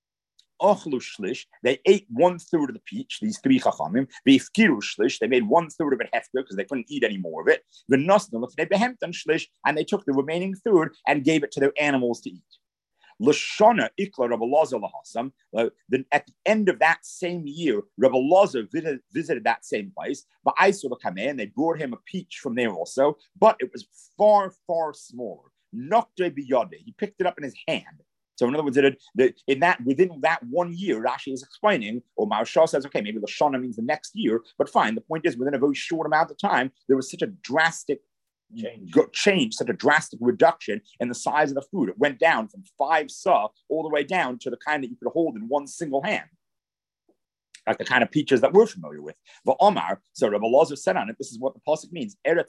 They ate one third of the peach, these three chachamim. They made one third of it hefker because they couldn't eat any more of it. And they took the remaining third and gave it to their animals to eat. Lashana ikla Rabbi Lazar lahasam. Then at the end of that same year, Rabbi Lazar visited, visited that same place. But I saw the come in. They brought him a peach from there also, but it was far, far smaller. Nokte biyade. He picked it up in his hand. So in other words, it, the, in that within that one year, Rashi is explaining, or Maharsha says, okay, maybe Lashana means the next year, but fine. The point is, within a very short amount of time, there was such a drastic change, go, change such a drastic reduction in the size of the food. It went down from five saw all the way down to the kind that you could hold in one single hand, like the kind of peaches that we're familiar with. But Omar, so Rabbi Lazar said on it, this is what the pasuk means. Eretz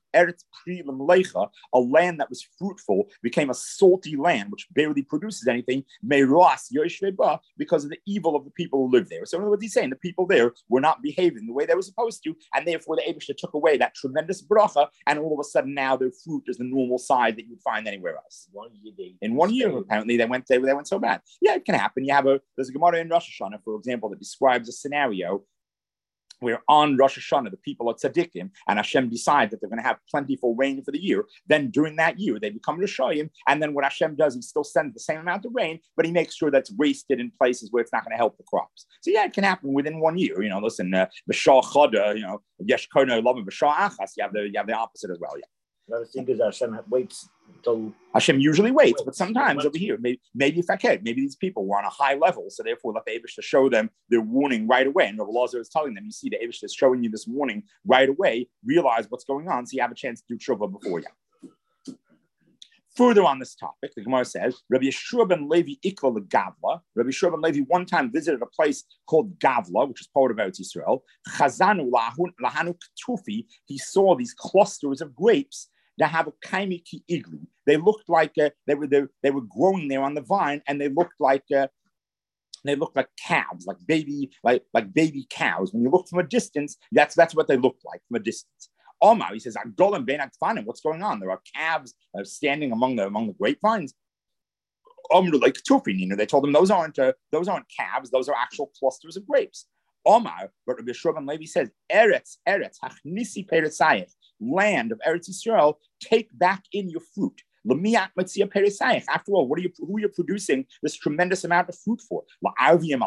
Eretz Pri Lemlecha, a land that was fruitful, became a salty land which barely produces anything, Meiras Yoshveba, because of the evil of the people who live there. So in other words, he's saying the people there were not behaving the way they were supposed to, and therefore the Eibishter took away that tremendous bracha, and all of a sudden now their fruit is the normal size that you would find anywhere else. One year they in one year, apparently they went they, they went so bad. Yeah, it can happen. You have a there's a Gemara in Rosh Hashanah, for example, that describes a scenario where on Rosh Hashanah, the people are tzaddikim, and Hashem decides that they're going to have plentiful rain for the year. Then during that year, they become Rishayim, and then what Hashem does, he still sends the same amount of rain, but he makes sure that's wasted in places where it's not going to help the crops. So yeah, it can happen within one year. You know, listen, B'shah Chada, you know, Yesh Kono Lama B'shah Achas, you have the you have the opposite as well. Yeah. Another thing is that Hashem waits until Hashem usually waits, but sometimes over here, maybe, maybe if I can, maybe these people were on a high level, so therefore let the Eibush show them their warning right away. And Rabbi Lazar is telling them, you see, the Eibush is showing you this warning right away. Realize what's going on, so you have a chance to do tshuva before you. Further on this topic, the Gemara says, Rabbi Yeshua ben Levi ikla the Gavla. Rabbi Yeshua ben Levi one time visited a place called Gavla, which is part of Eretz Yisrael. Chazanu lahanu ktufi. He saw these clusters of grapes that have a kaimi ki igli. They looked like uh, they were they, they were growing there on the vine, and they looked like uh, they looked like calves, like baby like like baby cows. When you look from a distance, that's that's what they looked like from a distance. Omar, he says, "Agolim ben Akfanim." What's going on? There are calves uh, standing among the among the grapevines. Omar, like Tufin, they told him those aren't uh, those aren't calves; those are actual clusters of grapes. Omar, but Rabbi Yeshua ben Levi says, "Eretz, Eretz, hachnisi peretzayich." Land of Eretz Yisrael, take back in your fruit. After all, what are you who are you producing this tremendous amount of fruit for? You're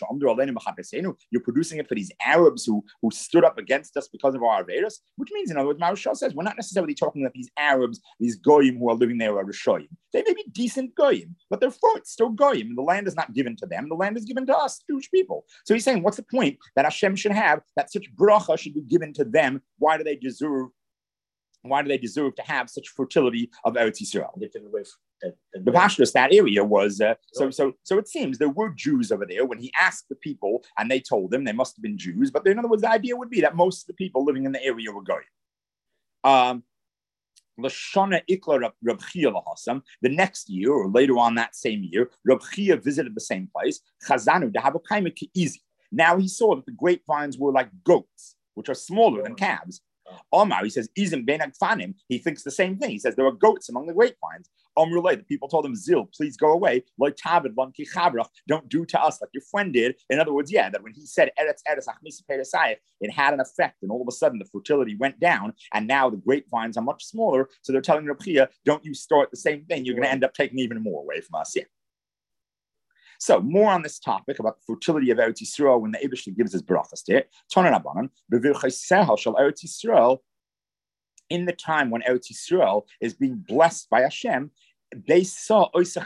producing it for these Arabs who, who stood up against us because of our Avedas, which means, in other words, Maharshal says, we're not necessarily talking about these Arabs, these Goyim who are living there are Rishoyim. They may be decent Goyim, but they're still Goyim. The land is not given to them. The land is given to us, Jewish people. So he's saying, what's the point that Hashem should have, that such bracha should be given to them? Why do they deserve Why do they deserve to have such fertility of Eretz Yisrael? The Pashtus, that area was uh, so so so. It seems there were Jews over there when he asked the people, and they told him they must have been Jews. But in other words, the idea would be that most of the people living in the area were going. Um, Lashana Ikla Rab Chia lahasam. The next year, or later on that same year, Rab Chia visited the same place. Chazanu dahabokaima easy. Now he saw that the grapevines were like goats, which are smaller than calves. Omar, he says, Izim ben Agfanim. He thinks the same thing. He says there are goats among the grapevines. Omar, the people told him, Zil, please go away. Don't do to us like your friend did. In other words, yeah, that when he said Eretz Eretz Achmisi Peresayah, it had an effect, and all of a sudden the fertility went down, and now the grapevines are much smaller. So they're telling Reb Chia, don't you start the same thing. You're going to end up taking even more away from us. Yeah. So more on this topic about the fertility of Eretz Yisrael when the Eibishter gives his brachas to it. In the time when Eretz Yisrael is being blessed by Hashem, they saw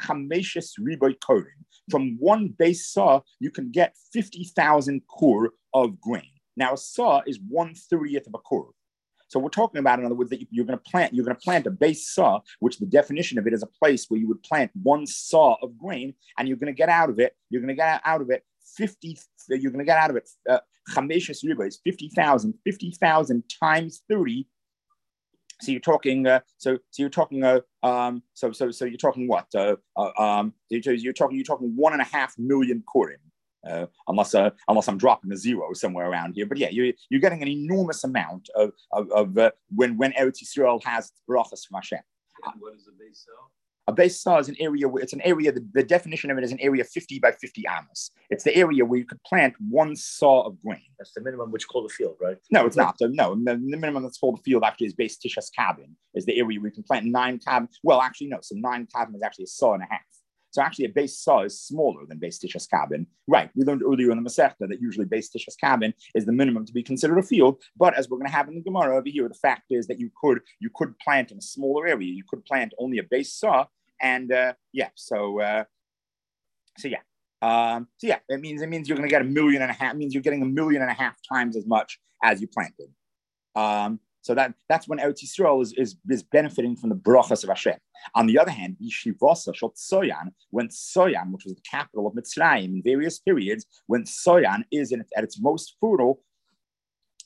from one base saw you can get fifty thousand kur of grain. Now a saw is one thirtieth of a kur. So we're talking about, in other words, that you're going to plant, you're going to plant a base saw, which the definition of it is a place where you would plant one saw of grain, and you're going to get out of it, you're going to get out of it fifty, you're going to get out of it, chameshes riba is fifty thousand, fifty thousand times thirty. So you're talking, uh, so so you're talking, uh, um, so so so you're talking what? Uh, uh, um, you're, you're talking, you're talking one and a half million kurim. Uh, unless uh, unless I'm dropping a zero somewhere around here, but yeah, you're you're getting an enormous amount of of, of uh, when when Eretz Yisrael has brachas from Hashem. What is a base cell? A base saw is an area where it's an area. The, the definition of it is an area fifty by fifty amos. It's the area where you could plant one saw of grain. That's the minimum which called a field, right? No, it's not. No, the, the minimum that's called a field actually is base tishas cabin. Is the area where you can plant nine cabin. Well, actually no. So nine cabin is actually a saw and a half. So actually, a base saw is smaller than base tishas cabin. Right? We learned earlier in the Masechta that usually base tishas cabin is the minimum to be considered a field. But as we're going to have in the Gemara over here, the fact is that you could you could plant in a smaller area. You could plant only a base saw, and uh, yeah. So uh, so yeah. Um, so yeah, it means it means you're going to get a million and a half. It means you're getting a million and a half times as much as you planted. Um, So that, that's when Eretz Yisrael is, is, is benefiting from the brachas of Hashem. On the other hand, Yeshivasa Shot Soyan, when Soyan, which was the capital of Mitzrayim in various periods, when Soyan is in, at its most fertile,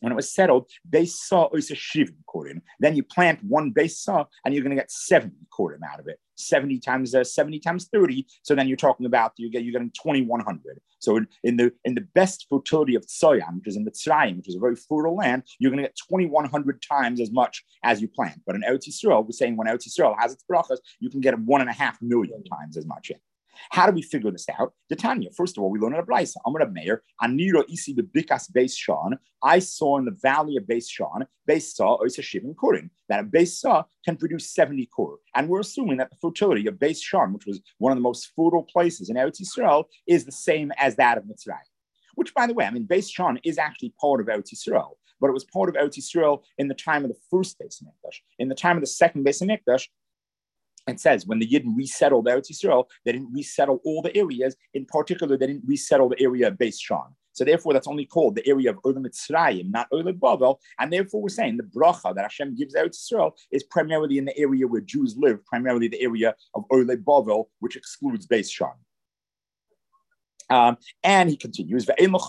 when it was settled, base saw oisa shivim korim. Then you plant one base saw, and you're going to get seventy korim out of it. seventy times uh, seventy times thirty. So then you're talking about you get you're getting twenty-one hundred. So in, in the in the best fertility of Tsoyan, which is in Mitzrayim, which is a very fertile land, you're going to get twenty-one hundred times as much as you plant. But in Eretz Yisrael, we're saying when Eretz Yisrael has its brachas, you can get one and a half million times as much in. How do we figure this out? The Tanya, first of all, we learn in a Braisa. Amar Meir, Aniro isi bebikas Beis Shan. I saw in the valley of Beis Shan, Beis Saw oisa shivim kurin, that a Beis Saw can produce seventy kur. And we're assuming that the fertility of Beis Shan, which was one of the most fertile places in Eretz Yisrael, is the same as that of Mitzrayim. Which, by the way, I mean, Beis Shan is actually part of Eretz Yisrael, but it was part of Eretz Yisrael in the time of the first Beis Hamikdash. In the time of the second Beis Hamikdash, it says when the Yidden resettled Eretz Yisrael, they didn't resettle all the areas. In particular, they didn't resettle the area of Beis Shan. So therefore, that's only called the area of Olam Mitzrayim, not Olam Bavel. And therefore, we're saying the bracha that Hashem gives Eretz Yisrael is primarily in the area where Jews live, primarily the area of Olam Bavel, which excludes Beis Shan. Um, and he continues, now when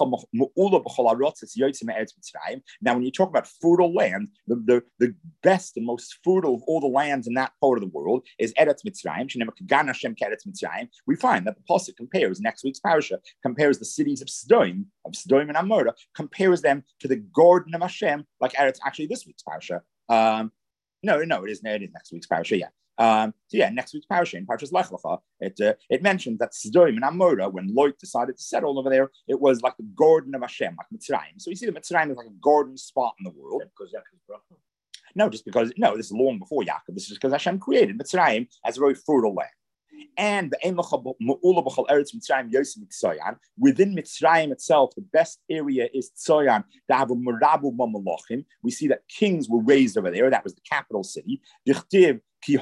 you talk about fertile land, the, the, the best and most fertile of all the lands in that part of the world is Eretz Mitzrayim. We find that the Pasuk compares, next week's parasha, compares the cities of Sodom, of Sodom and Amorah, compares them to the garden of Hashem, like Eretz, actually this week's parasha. Um, no, no, it is, it is next week's parasha, yeah. Um, so yeah, next week's parasha, in Parashas Lech Lecha, it uh, it mentions that Sodom and Amorah, when Lot decided to settle over there, it was like the garden of Hashem, like Mitzrayim. So you see, the Mitzrayim is like a garden spot in the world. Yeah, because Yaakov's bracha. No, just because no, this is long before Yaakov. This is just because Hashem created Mitzrayim as a very fertile land. And within Mitzrayim itself, the best area is Tsoyan. We see that kings were raised over there. That was the capital city. We find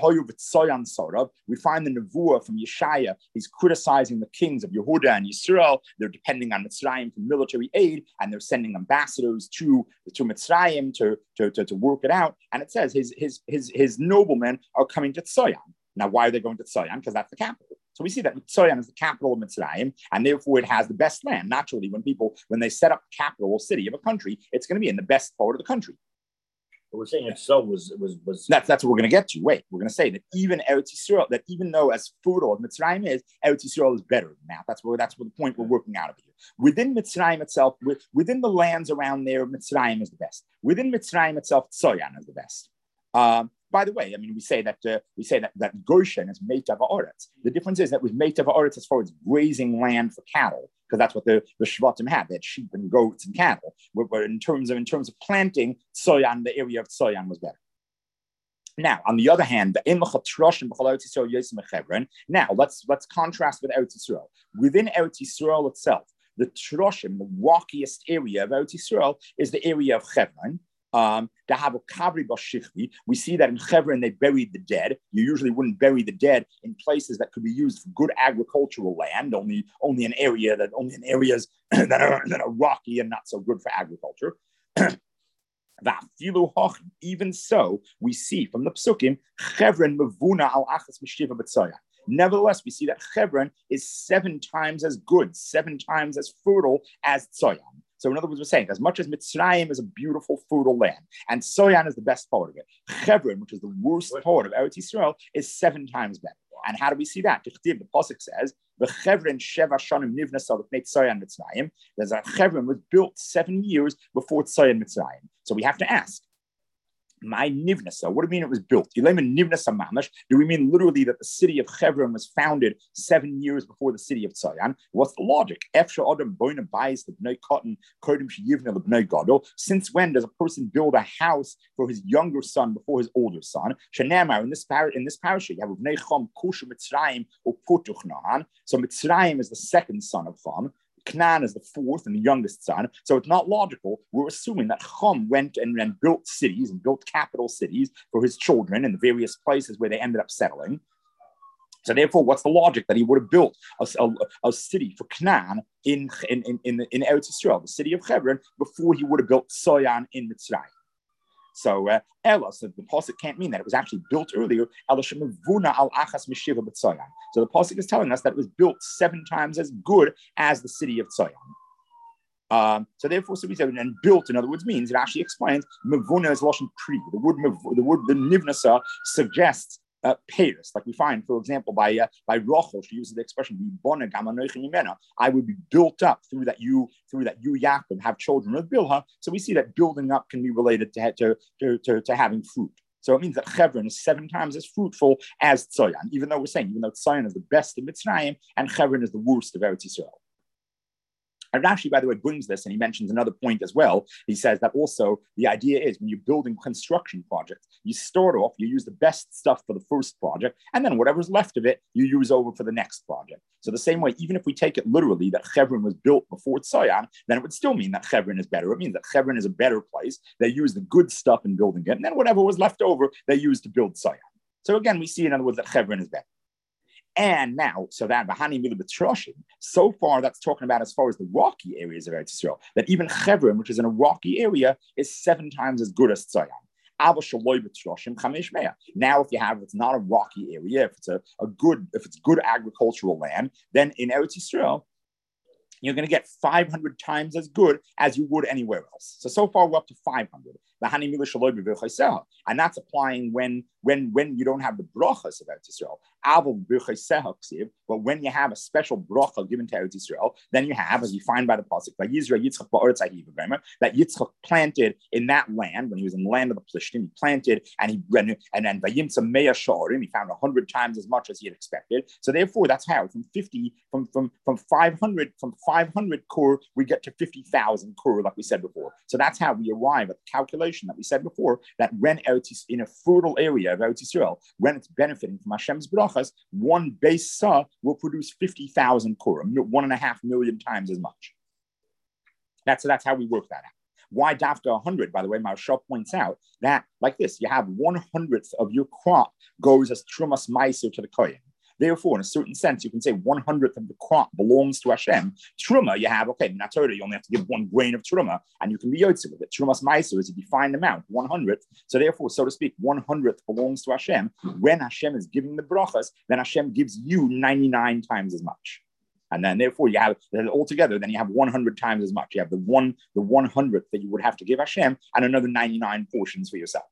the Nevuah from Yeshaya. He's criticizing the kings of Yehuda and Yisrael. They're depending on Mitzrayim for military aid, and they're sending ambassadors to, to Mitzrayim to, to, to, to work it out. And it says his, his, his, his noblemen are coming to Tsoyan. Now, why are they going to Tsoyan? Because that's the capital. So we see that Tsoyan is the capital of Mitzrayim, and therefore it has the best land. Naturally, when people, when they set up the capital or city of a country, it's going to be in the best part of the country. But we're saying it so was was was. That's that's what we're going to get to. Wait, we're going to say that even Eretz Yisrael, that even though as fertile as Mitzrayim is, Eretz Yisrael is better than that. That's where that's where the point we're working out of here. Within Mitzrayim itself, within the lands around there, Mitzrayim is the best. Within Mitzrayim itself, Tsoyan is the best. Um, By the way, I mean, we say that uh, we say that, that Goshen is Meitav Haaretz. The difference is that with Meitav Haaretz, as far as grazing land for cattle, because that's what the, the Shvatim had, they had sheep and goats and cattle. But, but in terms of in terms of planting, Tsoyan, the area of Tsoyan was better. Now, on the other hand, the now let's let's contrast with Eretz Yisrael. Within Eretz Yisrael itself, the Troshim, the rockiest area of Eretz Yisrael, is the area of Hebron. Um, we see that in Hebron they buried the dead. You usually wouldn't bury the dead in places that could be used for good agricultural land. Only, only an area that only in areas that are that are rocky and not so good for agriculture. Even so, we see from the Psukim, Hebron mevuna al achas mishiva b'tzoya. Nevertheless, we see that Hebron is seven times as good, seven times as fertile as Tzoyan. So in other words, we're saying as much as Mitzrayim is a beautiful, fertile land, and Tzoyan is the best part of it, Hebron, which is the worst part of Eretz Yisrael, is seven times better. And how do we see that? The Pasuk says, "The Hebron sheva shanim nivna salifnei Tzoyan Mitzrayim." There's a Hebron was built seven years before Tzoyan Mitzrayim. So we have to ask, my nivnasa, what do we mean it was built? Do we mean literally that the city of Hebron was founded seven years before the city of Tzoyan? What's the logic? Since when does a person build a house for his younger son before his older son? In this parasha, in this parasha, you have Kusha Mitzrayim or Putuchnan. So Mitzrayim is the second son of Cham. Canaan is the fourth and the youngest son. So it's not logical. We're assuming that Chum went and, and built cities and built capital cities for his children in the various places where they ended up settling. So therefore, what's the logic that he would have built a, a, a city for Canaan in, in, in, in, in Eretz Yisrael, the city of Hebron, before he would have built Tzoyan in Mitzrayim? So uh, Ella, so the Pasuk can't mean that. It was actually built earlier. So the Pasuk is telling us that it was built seven times as good as the city of Tzoyan. Um, so therefore, so we said, and built, in other words, means it actually explains mevuna is lashon pri. The word the word the nivnasa suggests uh, payers, like we find, for example, by uh, by Rachel, she uses the expression I would be built up through that you through that you Yaakov have children with Bilhah. So we see that building up can be related to to to, to, to having fruit. So it means that Chevron is seven times as fruitful as Tzayan, even though we're saying, even though Tzayan is the best in Mitzrayim and Chevron is the worst of Eretz Yisrael. And Rashi, by the way, brings this, and he mentions another point as well. He says that also the idea is when you're building construction projects, you start off, you use the best stuff for the first project, and then whatever's left of it, you use over for the next project. So the same way, even if we take it literally that Chevron was built before Tzayan, then it would still mean that Chevron is better. It means that Chevron is a better place. They use the good stuff in building it, and then whatever was left over, they used to build Tzayan. So again, we see, in other words, that Chevron is better. And now, so that Bahani Mila B'Troshim, so far that's talking about as far as the rocky areas of Eretz Yisrael, that even Chevron, which is in a rocky area, is seven times as good as Tzayan. Now, if you have, it's not a rocky area, if it's a, a good, if it's good agricultural land, then in Eretz Yisrael, you're going to get five hundred times as good as you would anywhere else. So, so far we're up to five hundred. And that's applying when, when, when you don't have the brachas of Eretz Yisrael. But when you have a special bracha given to Eretz Yisrael, then you have, as you find by the pasuk, that Yitzchak planted in that land, when he was in the land of the Plishtim, he planted and he and then Vayimtza Meya Sha'arim, he found a hundred times as much as he had expected. So therefore, that's how from fifty, from from from five hundred, from five hundred kur, we get to fifty thousand kur, like we said before. So that's how we arrive at the calculation that we said before, that when Eretz, in a fertile area of Eretz Yisrael, when it's benefiting from Hashem's brachas, one base saw will produce fifty thousand kur, one and a half million times as much. That's, that's how we work that out. Why dafka one hundred? By the way, Maharsha points out that, like this, you have one hundredth of your crop goes as trumas meiser to the kohen. Therefore, in a certain sense, you can say one hundredth of the crop belongs to Hashem. Truma, you have, okay, Natorah, you only have to give one grain of Truma, and you can be Yotze with it. Trumas Meiser is a defined amount, one hundredth. So therefore, so to speak, one hundredth belongs to Hashem. When Hashem is giving the brachas, then Hashem gives you ninety-nine times as much. And then therefore you have, altogether, then you have one hundred times as much. You have the one, the one hundredth that you would have to give Hashem, and another ninety-nine portions for yourself.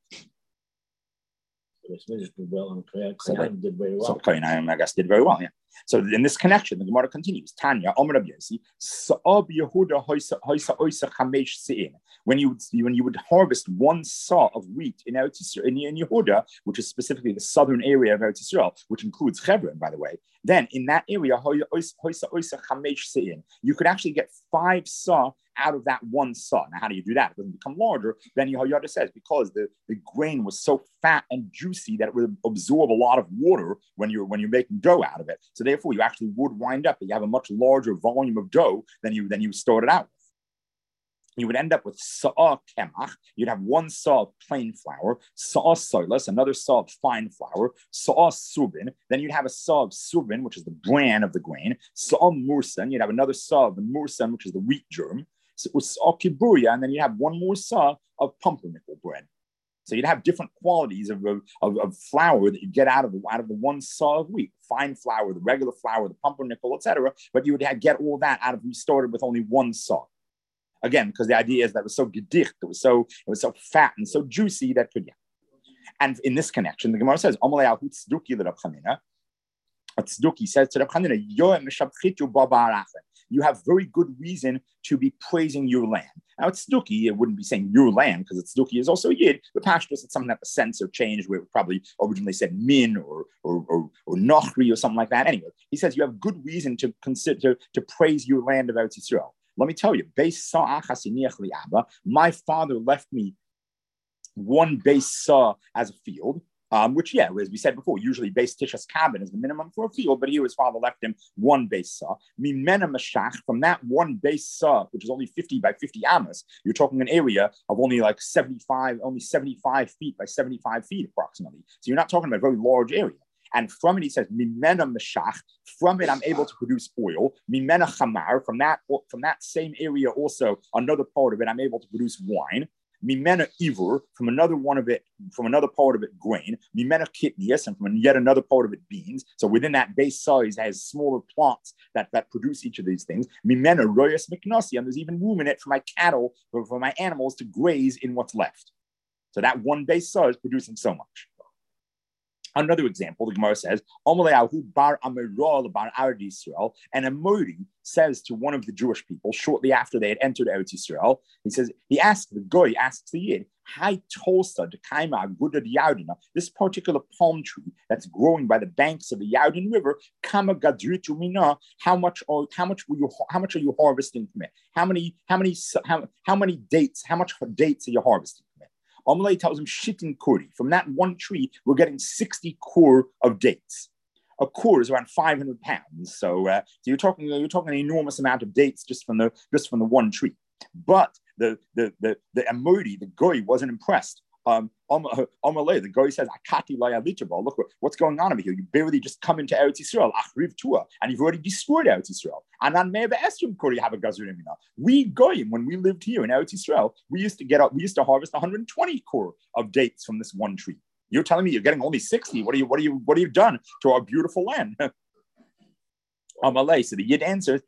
So did well, and so did very well. So Kohen, I guess, did very well, yeah. So in this connection, the Gemara continues. Tanya, Omer Rabbi Yossi, Sa'ab Yehuda hoisa hoisa oisa chamesh se'in. When you would when you would harvest one saw of wheat in Eretz Yisrael, in, in Yehuda, which is specifically the southern area of Eretz Yisrael, which includes Hebron, by the way, then in that area, hoisa hoisa oisa chamesh se'in, you could actually get five saw out of that one saw. Now, how do you do that? It doesn't become larger. Then Yehoyada says, because the, the grain was so fat and juicy that it would absorb a lot of water when you're when you're making dough out of it. So therefore, you actually would wind up that you have a much larger volume of dough than you than you started out with. You would end up with sa'a kemach. You'd have one saw of plain flour, sa'a solas, another saw of fine flour, sa'a subin. Then you'd have a saw of subin, which is the bran of the grain, sa'a mursan. You'd have another saw of the mursan, which is the wheat germ. So it was saw kiburia, and then you have one more saw of pumpernickel bread. So you'd have different qualities of, of, of flour that you get out of the out of the one saw of wheat, fine flour, the regular flour, the pumpernickel, et cetera. But you would have, get all that out of you started with only one saw. Again, because the idea is that it was so gedicht, it was so it was so fat and so juicy that could yeah. And in this connection, the Gemara says, Amalei al Tzduki le Rab Chanina. Tzduki says to Rab Chanina, Yoem meshabchitu baba. You have very good reason to be praising your land. Now, it's Tzduki, it wouldn't be saying your land, because it's Tzduki is also Yid. But Pashtus, it's something that the sense of changed, where it probably originally said Min or or or, or Nochri or something like that. Anyway, he says you have good reason to consider to, to praise your land of Eretz Yisrael. Let me tell you, my father left me one base saw as a field. Um, which, yeah, as we said before, usually base tishas cabin is the minimum for a field, but here his father left him one base saw. Mimena mashach, from that one base saw, which is only fifty by fifty amas, you're talking an area of only like seventy-five, only seventy-five feet by seventy-five feet approximately. So you're not talking about a very large area. And from it, he says, Mimena mashach, from it I'm able to produce oil. Mimena chamar, from that, from that same area also, another part of it, I'm able to produce wine. Mimena ivur, from another one of it, from another part of it, grain. Mimena kitnias, and from yet another part of it, beans. So within that base size has smaller plants that, that produce each of these things. Mimena royas miknasi, and there's even room in it for my cattle, for, for my animals to graze in what's left. So that one base size is producing so much. Another example, the Gemara says, bar bar Yisrael, and a Modi says to one of the Jewish people shortly after they had entered Eretz Yisrael, he says, he asks, the Goy asks the Yid, Hi Tolsa de Kaima Gudad Yaudina, this particular palm tree that's growing by the banks of the Yaudin River, Kama Gadritu Mina, how much are how much were you how much are you harvesting from it? How many, how many how, how many dates, how much dates are you harvesting from it? Amalei tells him, Shitin Kuri. From that one tree, we're getting sixty kur of dates. A kur is around five hundred pounds. So, uh, so you're talking you're talking an enormous amount of dates just from the just from the one tree. But the the the the Amodi, the Goy, wasn't impressed. Um, Amalei, the Goy says, Akati Layalitabal. Look, what's going on over here? You barely just come into Eretz Yisrael, Achriv Tua, and you've already destroyed Eretz Yisrael. And on Meva Esrim Kuri have a Gazurimina. We Goyim, when we lived here in Eretz Yisrael, we used to get up, we used to harvest one hundred twenty kur of dates from this one tree. You're telling me you're getting only sixty. What are you, what are you, what have you done to our beautiful land? Amalei. So the Yid answers,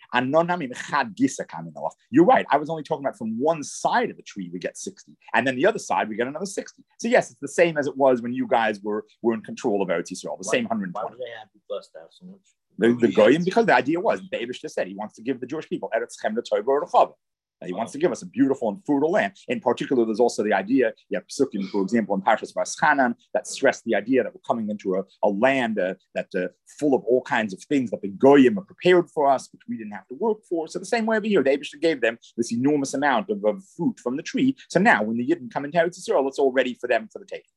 you're right. I was only talking about from one side of the tree we get sixty, and then the other side we get another sixty. So yes, it's the same as it was when you guys were, were in control of Eretz Yisrael, the why, same one hundred twenty. Why were they happy plus to have so much? The, the Goyim, because the idea was, the Eibush just said he wants to give the Jewish people Eretz Chem Tova or Chava. He wow. wants to give us a beautiful and fertile land. In particular, there's also the idea, you have Psukim, for example, in Parshas Vaschanan, that stress the idea that we're coming into a, a land uh, that uh, full of all kinds of things that the Goyim are prepared for us, which we didn't have to work for. So the same way over here, the Eibush gave them this enormous amount of, of fruit from the tree. So now, when the Yidden come into Eretz Yisrael, it's all ready for them for the taking.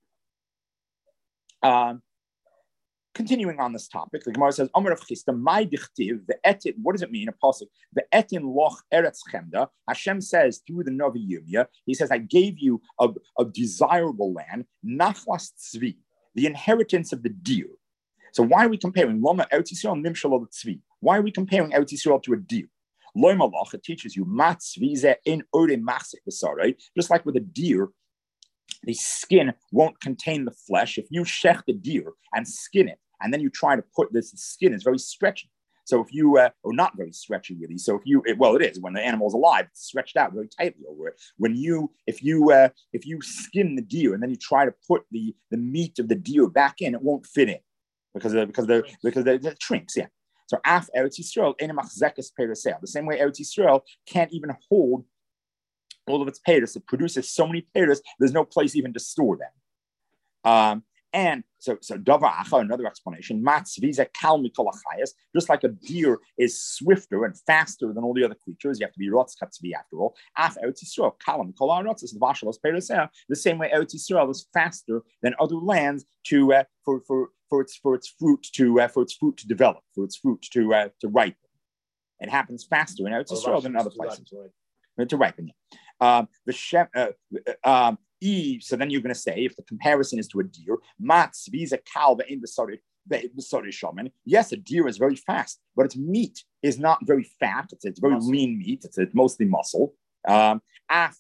Um, Continuing on this topic, the Gemara says, Amar of Chisda, my dichtiv, the etin, what does it mean? A pasuk, the etin loch eretz chemda. Hashem says through the Navi Yirmiyah, he says, I gave you a, a desirable land, nachlas tzvi, the inheritance of the deer. So why are we comparing Lama Eretz Yisrael nimshal tzvi? Why are we comparing Eretz Yisrael to a deer? Loima loch, it teaches you, mat tzvi ze in ore machzik v'saray, just like with a deer, the skin won't contain the flesh. If you shech the deer and skin it, and then you try to put this, the skin is very stretchy. So if you, uh, or not very stretchy really. So if you, it, well, it is when the animal's alive, it's stretched out very tightly over it. When you, if you, uh, if you skin the deer and then you try to put the, the meat of the deer back in, it won't fit in because of, because the because the, it shrinks. Yeah. So af Eretz Yisrael enimach zekas perasel. The same way Eretz Yisrael can't even hold all of its payers. It produces so many payers, there's no place even to store them. Um, and so, so Davar Acha, another explanation, Matz Viza Kal Mikol Achayas, just like a deer is swifter and faster than all the other creatures, you have to be Rotz Katzvi after all. Af Eretz Yisrael, Kal Mikol Arotz is the Vashalos Peraseh, the same way Eretz Yisrael is faster than other lands to uh, for for for its for its fruit to uh, for its fruit to develop, for its fruit to uh, to ripen. It happens faster in Eretz Yisrael than other places. To ripen. Um, the Shem, uh, um, e, so then you're going to say, if the comparison is to a deer, matz visa kalva in the shaman. Yes, a deer is very fast, but its meat is not very fat. It's, it's very muscle. Lean meat. It's, it's mostly muscle. Um, af,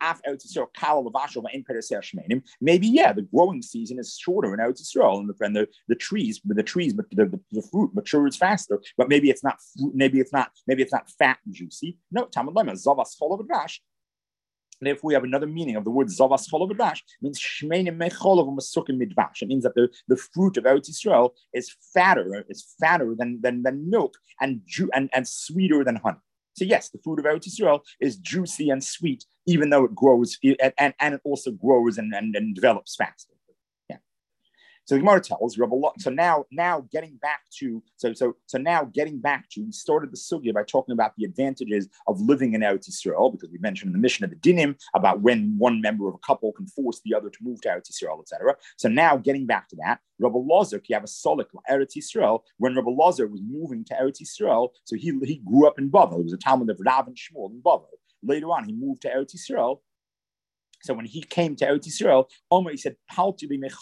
Maybe, yeah, the growing season is shorter in Eretz Yisrael, and the, and the, the trees, the trees, but the, the, the fruit matures faster. But maybe it's not, maybe it's not, maybe it's not fat and juicy. No, Talmud Lema Zavas Cholav Rash. And if we have another meaning of the word Zavas Cholav Rash, means Shmeinim Mecholav Masukim Midvash. It means that the, the fruit of Eretz Yisrael is fatter, is fatter than than, than milk and, ju- and and sweeter than honey. So yes, the food of Eretz Yisrael is juicy and sweet, even though it grows, and, and, and it also grows and, and, and develops faster. Yeah. So the Gemara tells Rabbi. So now, now getting back to so so so now getting back to we started the sugya by talking about the advantages of living in Eretz Yisrael, because we mentioned in the mission of the Dinim about when one member of a couple can force the other to move to Eretz Yisrael, et cetera. So now getting back to that, Rabbi Lazar, you have a solik Eretz Yisrael. When Rabbi Lazar was moving to Eretz Yisrael, so he he grew up in Bavel. He was a Talmud of Rav and Shmuel in Bavel. Later on, he moved to Eretz Yisrael. So when he came to Eretz Yisrael, Omer, he said, Palti bi mechoda.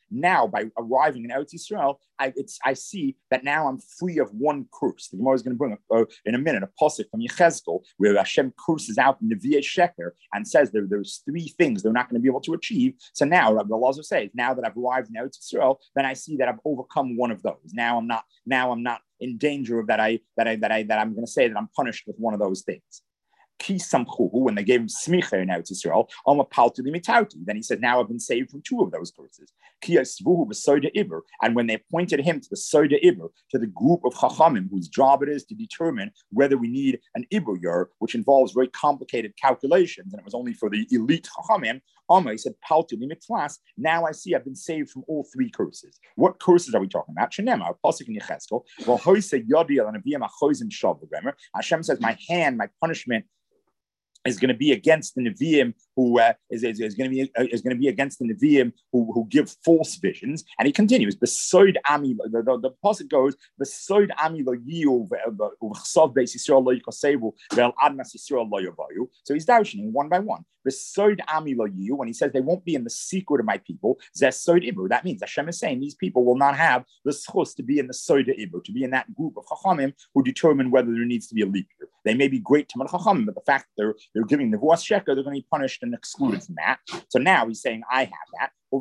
Now, by arriving in Eretz Yisrael, I, it's, I see that now I'm free of one curse. The Gemara is going to bring a, uh, in a minute a pasuk from Yechezkel where Hashem curses out Nevi'ei Sheker and says there, there's three things they're not going to be able to achieve. So now, Rabbi Elazar says, now that I've arrived in Eretz Yisrael, then I see that I've overcome one of those. Now I'm not. Now I'm not in danger of that. I that I that I that I'm going to say that I'm punished with one of those things. Ki samchuhu, when they gave him smicha in Eretz Yisrael, alma paltu limitauti. Then he said, now I've been saved from two of those curses. Ki yasvuhu b'soida iber, and when they appointed him to the soida iber, to the group of chachamim whose job it is to determine whether we need an iber yer, which involves very complicated calculations, and it was only for the elite chachamim. Amma, he said, paltu limitlas. Now I see I've been saved from all three curses. What curses are we talking about? Shenema, pasuk in Yechezkel. Well, hoise yodi al anaviyim achoizim shav v'remer. Hashem says, my hand, my punishment is going to be against the Nevi'im who uh, is, is, is going to be uh, is going to be against the Nevi'im who, who give false visions. And he continues, Besoid Ami, the, the, the pasuk goes, Besoid Ami lo yiu v'chsav beis Yisrael lo yikosevu ve'al admas Yisrael lo yavayu. So he's dashing one by one. Besoid Ami lo yiu, when he says they won't be in the secret of my people, Zesoid Iber. That means Hashem is saying these people will not have the schus to be in the Soida Iber, to be in that group of Chachamim who determine whether there needs to be a leap year. They may be great Tamar Chachamim, but the fact that they're they're giving the Nevuas Sheker, they're going to be punished and excluded from that. So now he's saying, I have that. When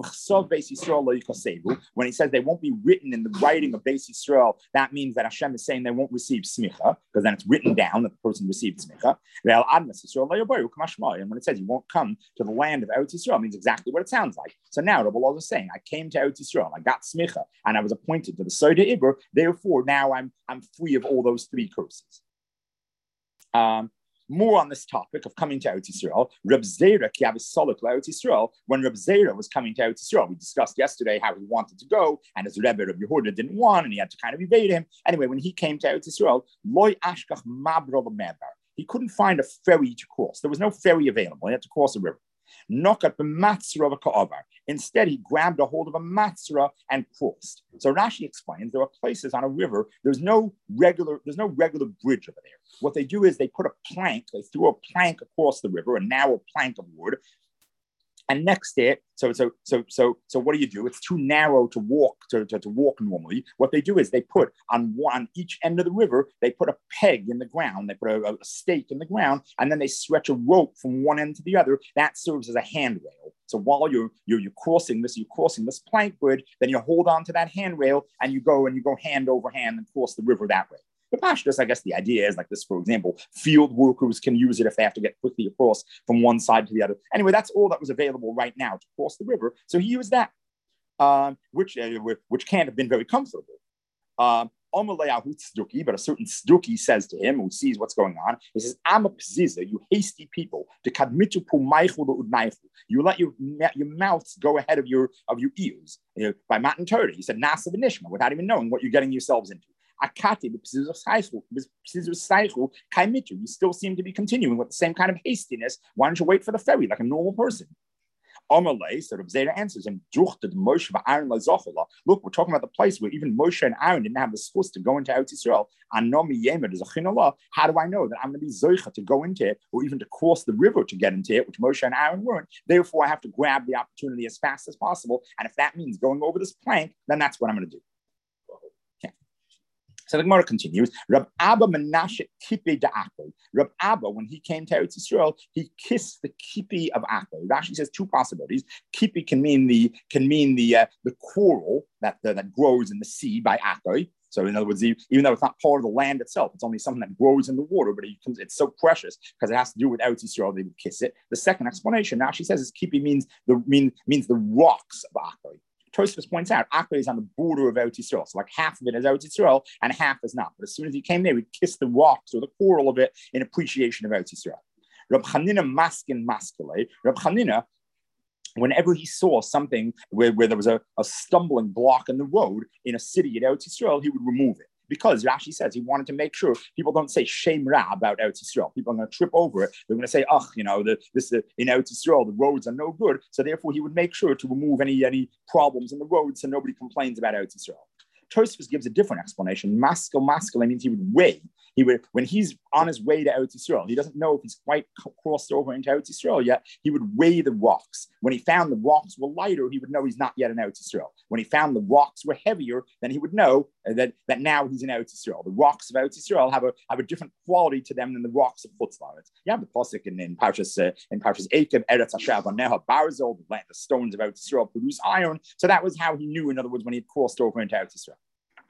he says they won't be written in the writing of Beis Yisrael, that means that Hashem is saying they won't receive smicha, because then it's written down that the person received smicha. And when it says you won't come to the land of Eretz Yisrael, it means exactly what it sounds like. So now Rabbi Elazar is saying, I came to Eretz Yisrael, I got smicha, and I was appointed to the Soda Iber. Therefore, now I'm I'm free of all those three curses. Um, More on this topic of coming to Eretz Yisrael, Reb Zera ki avisolek Eretz Yisrael. When Reb Zera was coming to Eretz Yisrael, we discussed yesterday how he wanted to go, and his Rebbe Reb Yehuda didn't want, and he had to kind of evade him. Anyway, when he came to Eretz Yisrael, loy ashkach mabro mebar. He couldn't find a ferry to cross. There was no ferry available. He had to cross a river. Nokat b'matzra v'ka'avar. Instead, he grabbed a hold of a matzra and crossed. So Rashi explains there are places on a river. There's no regular. There's no regular bridge over there. What they do is they put a plank. They threw a plank across the river, a narrow plank of wood. And next to it, so so so so so what do you do? It's too narrow to walk to, to, to walk normally. What they do is they put on one on each end of the river, they put a peg in the ground, they put a, a stake in the ground, and then they stretch a rope from one end to the other. That serves as a handrail. So while you're you're, you're crossing this, you're crossing this plank bridge, then you hold on to that handrail and you go and you go hand over hand and cross the river that way. The pashtus, I guess the idea is like this, for example, field workers can use it if they have to get quickly across from one side to the other. Anyway, that's all that was available right now to cross the river. So he used that, um, which, uh, which can't have been very comfortable. Um, but a certain Sduki says to him, who sees what's going on, he says, I'm a pziza, you hasty people, to kadmitu you let your, your mouths go ahead of your of your ears. You know, by Matan Torah, he said, Nasa v'nishma, without even knowing what you're getting yourselves into. Akati, you still seem to be continuing with the same kind of hastiness. Why don't you wait for the ferry like a normal person? Amalei, so Reb Zera answers him, look, we're talking about the place where even Moshe and Aaron didn't have the skills to go into Eretz Yisrael. How do I know that I'm going to be zoicha to go into it, or even to cross the river to get into it, which Moshe and Aaron weren't? Therefore, I have to grab the opportunity as fast as possible. And if that means going over this plank, then that's what I'm going to do. So the Gemara continues. Rab Abba Menashe Kippei Da'akoi. Rab Abba, when he came to Eretz Yisrael, he kissed the Kippei of Akoi. Rashi says two possibilities. Kippei can mean the can mean the uh, the coral that uh, that grows in the sea by Akoi. So in other words, even though it's not part of the land itself, it's only something that grows in the water, but it comes, it's so precious because it has to do with Eretz Yisrael. They would kiss it. The second explanation, Rashi says, is Kippei means the mean, means the rocks of Akoi. Tosfos points out, Akko is on the border of Eretz Yisrael. So like half of it is Eretz Yisrael and half is not. But as soon as he came there, he kissed the rocks or the coral of it in appreciation of Eretz Yisrael. Rab Chanina maskin maskele. Rab Chanina, whenever he saw something where, where there was a, a stumbling block in the road in a city in Eretz Yisrael, he would remove it. Because Rashi says he wanted to make sure people don't say Shem Ra about Eretz Yisrael. People are going to trip over it. They're going to say, oh, you know, the, this uh, in Eretz Yisrael, the roads are no good. So therefore, he would make sure to remove any, any problems in the roads so nobody complains about Eretz Yisrael. Tosfos gives a different explanation. Maskell, maskell, means he would weigh. He would, when he's on his way to Eretz Yisrael, he doesn't know if he's quite crossed over into Eretz Yisrael yet. He would weigh the rocks. When he found the rocks were lighter, he would know he's not yet in Eretz Yisrael. When he found the rocks were heavier, then he would know that, that now he's in Eretz Yisrael. The rocks of Eretz Yisrael have a have a different quality to them than the rocks of Chutz La'aretz. You have the pasuk in in Parshas uh, in Parshas Eikev, Eretz Hashav Neha Barzel, the stones of Eretz Yisrael produce iron. So that was how he knew. In other words, when he had crossed over into Eretz Yisrael.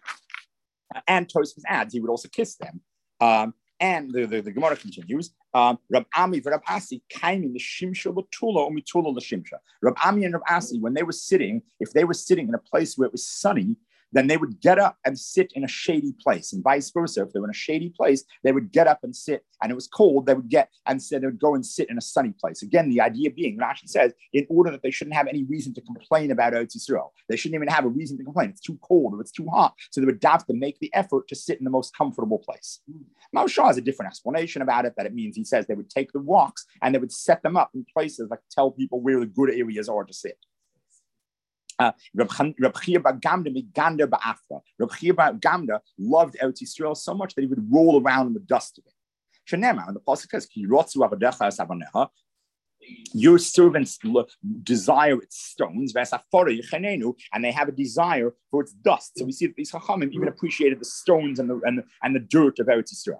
And Tosfos adds he would also kiss them. Um, and the, the, the Gemara continues. Um, Rab Ami and Rab Asi came in the Shimsha Latula or Mitula Lashimsha. Rab Ami and Rab Asi, when they were sitting, if they were sitting in a place where it was sunny, then they would get up and sit in a shady place, and vice versa. If they were in a shady place, they would get up and sit, and it was cold, they would get and sit, they would go and sit in a sunny place. Again, the idea being, Rashi says, in order that they shouldn't have any reason to complain about Eretz Yisrael. They shouldn't even have a reason to complain. It's too cold or it's too hot. So they would have to make the effort to sit in the most comfortable place. Maushah has a different explanation about it, that it means he says they would take the rocks and they would set them up in places like tell people where the good areas are to sit. Uh, Reb Chia bar Gamda Migander ba'afra. Reb Chia bar Gamda loved Eretz Yisrael so much that he would roll around in the dust of it. Shenema, and the pasuk says, "Ki rotzu avadecha savanecha." Your servants desire its stones, and they have a desire for its dust. So we see that these chachamim even appreciated the stones and the and the, and the dirt of Eretz Yisrael.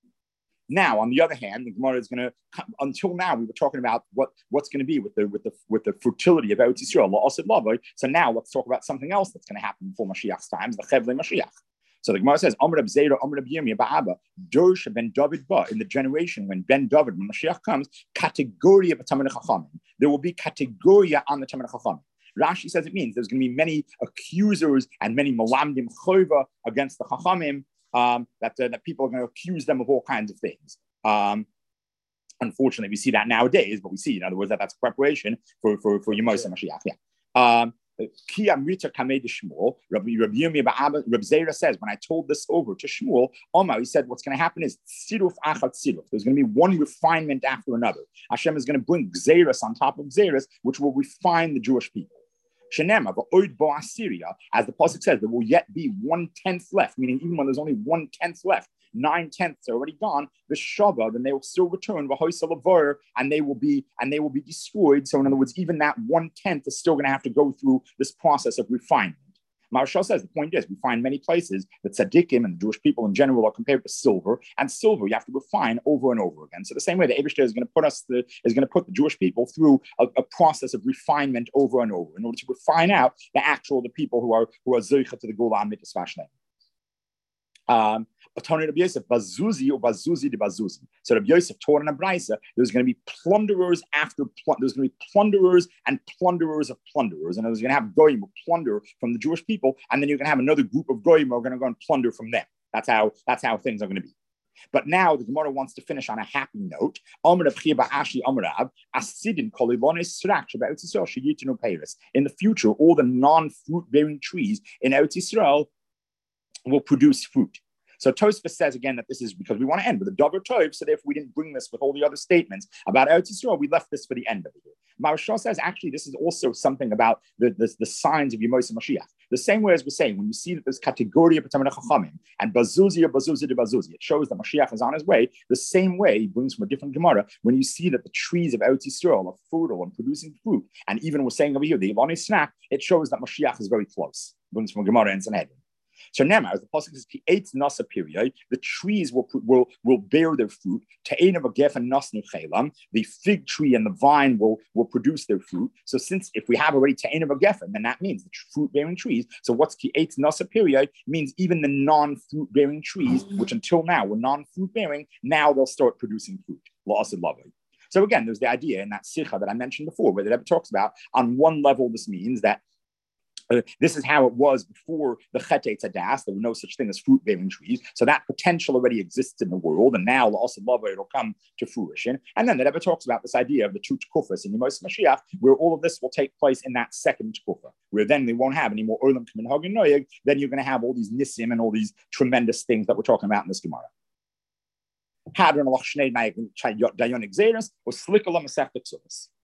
Now, on the other hand, the Gemara is going to. Until now, we were talking about what, what's going to be with the with the with the fertility of Eretz Yisrael. So now let's talk about something else that's going to happen before Mashiach's times, the Chevlei Mashiach. So the Gemara says, Amr Reb Zera, Amr Reb Yirmiyah Ba'aba, Dorsha ben David Ba, in the generation when Ben David, when Mashiach comes, categoria b'Talmidei Chachamim. There will be categoria on the Talmidei Chachamim. Rashi says it means there's going to be many accusers and many malamdim chova against the Chachamim. Um, that, uh, that people are going to accuse them of all kinds of things. Um, unfortunately, we see that nowadays, but we see, in other words, that that's preparation for, for, for Yemos and Mashiach. Yeah. Um, Ki Amrita Kamei de Shmuel, Rabbi Reb Zera says, when I told this over to Shmuel, Omar, he said, what's going to happen is Tziruf Achat Tziruf. There's going to be one refinement after another. Hashem is going to bring Gzeras on top of Gzeras, which will refine the Jewish people. Shenema, Assyria, as the pasuk says, there will yet be one tenth left, meaning even when there's only one tenth left, nine tenths are already gone. The Shava, then they will still return, and they will be and they will be destroyed. So in other words, even that one tenth is still going to have to go through this process of refinement. Marshall says the point is we find many places that tzaddikim and the Jewish people in general are compared to silver, and silver you have to refine over and over again. So the same way the Eibishter is going to put us the, is going to put the Jewish people through a, a process of refinement over and over in order to refine out the actual the people who are who are zoicha to the Gula and Mitzvah Shlem. Um, Rabbi Yosef, Bazuzi or Bazuzi de Bazuzi. So Rabbi Yosef taught in a brisa, there's going to be plunderers after pl- there's going to be plunderers and plunderers of plunderers, and there's going to have goyim who plunder from the Jewish people, and then you're going to have another group of goyim who are going to go and plunder from them. That's how that's how things are going to be. But now the Gemara wants to finish on a happy note. In the future, all the non-fruit-bearing trees in Eretz Yisrael will produce fruit. So Tosfos says again that this is because we want to end with a Dover Tov, so therefore we didn't bring this with all the other statements about Eretz Yisrael. We left this for the end of it. Marshall says actually this is also something about the, the, the signs of Yemos Mashiach. The same way as we're saying, when you see that there's category of B'Talmidei Chachamim and Bazuzi or Bazuzi de Bazuzi, it shows that Mashiach is on his way. The same way he brings from a different Gemara when you see that the trees of Eretz Yisrael are fertile and producing fruit, and even we're saying over here the Ivani snack, it shows that Mashiach is very close. It brings from a Gemara in Sanhedrin. So now, as the pasuk says, eight nasa period, the trees will will will bear their fruit. The fig tree and the vine will, will produce their fruit. So since if we have already ta'enav gefen, then that means the fruit bearing trees. So what's ki eight nasa period means even the non-fruit bearing trees, which until now were non-fruit bearing, now they'll start producing fruit. So again, there's the idea in that sikha that I mentioned before, where the Rebbe talks about on one level, this means that Uh, this is how it was before the Chet Eitz Hadas. There were no such thing as fruit-bearing trees. So that potential already exists in the world, and now also it'll come to fruition. And then the Rebbe talks about this idea of the two Tekufas in Yemos Mashiach, where all of this will take place in that second Tekufa, where then they won't have any more Olam Kamin Hagin Noyeg. Then you're going to have all these Nisim and all these tremendous things that we're talking about in this Gemara. Hadron Alach Shnei Dayonik Zeres or Slikala Masech Ksubas.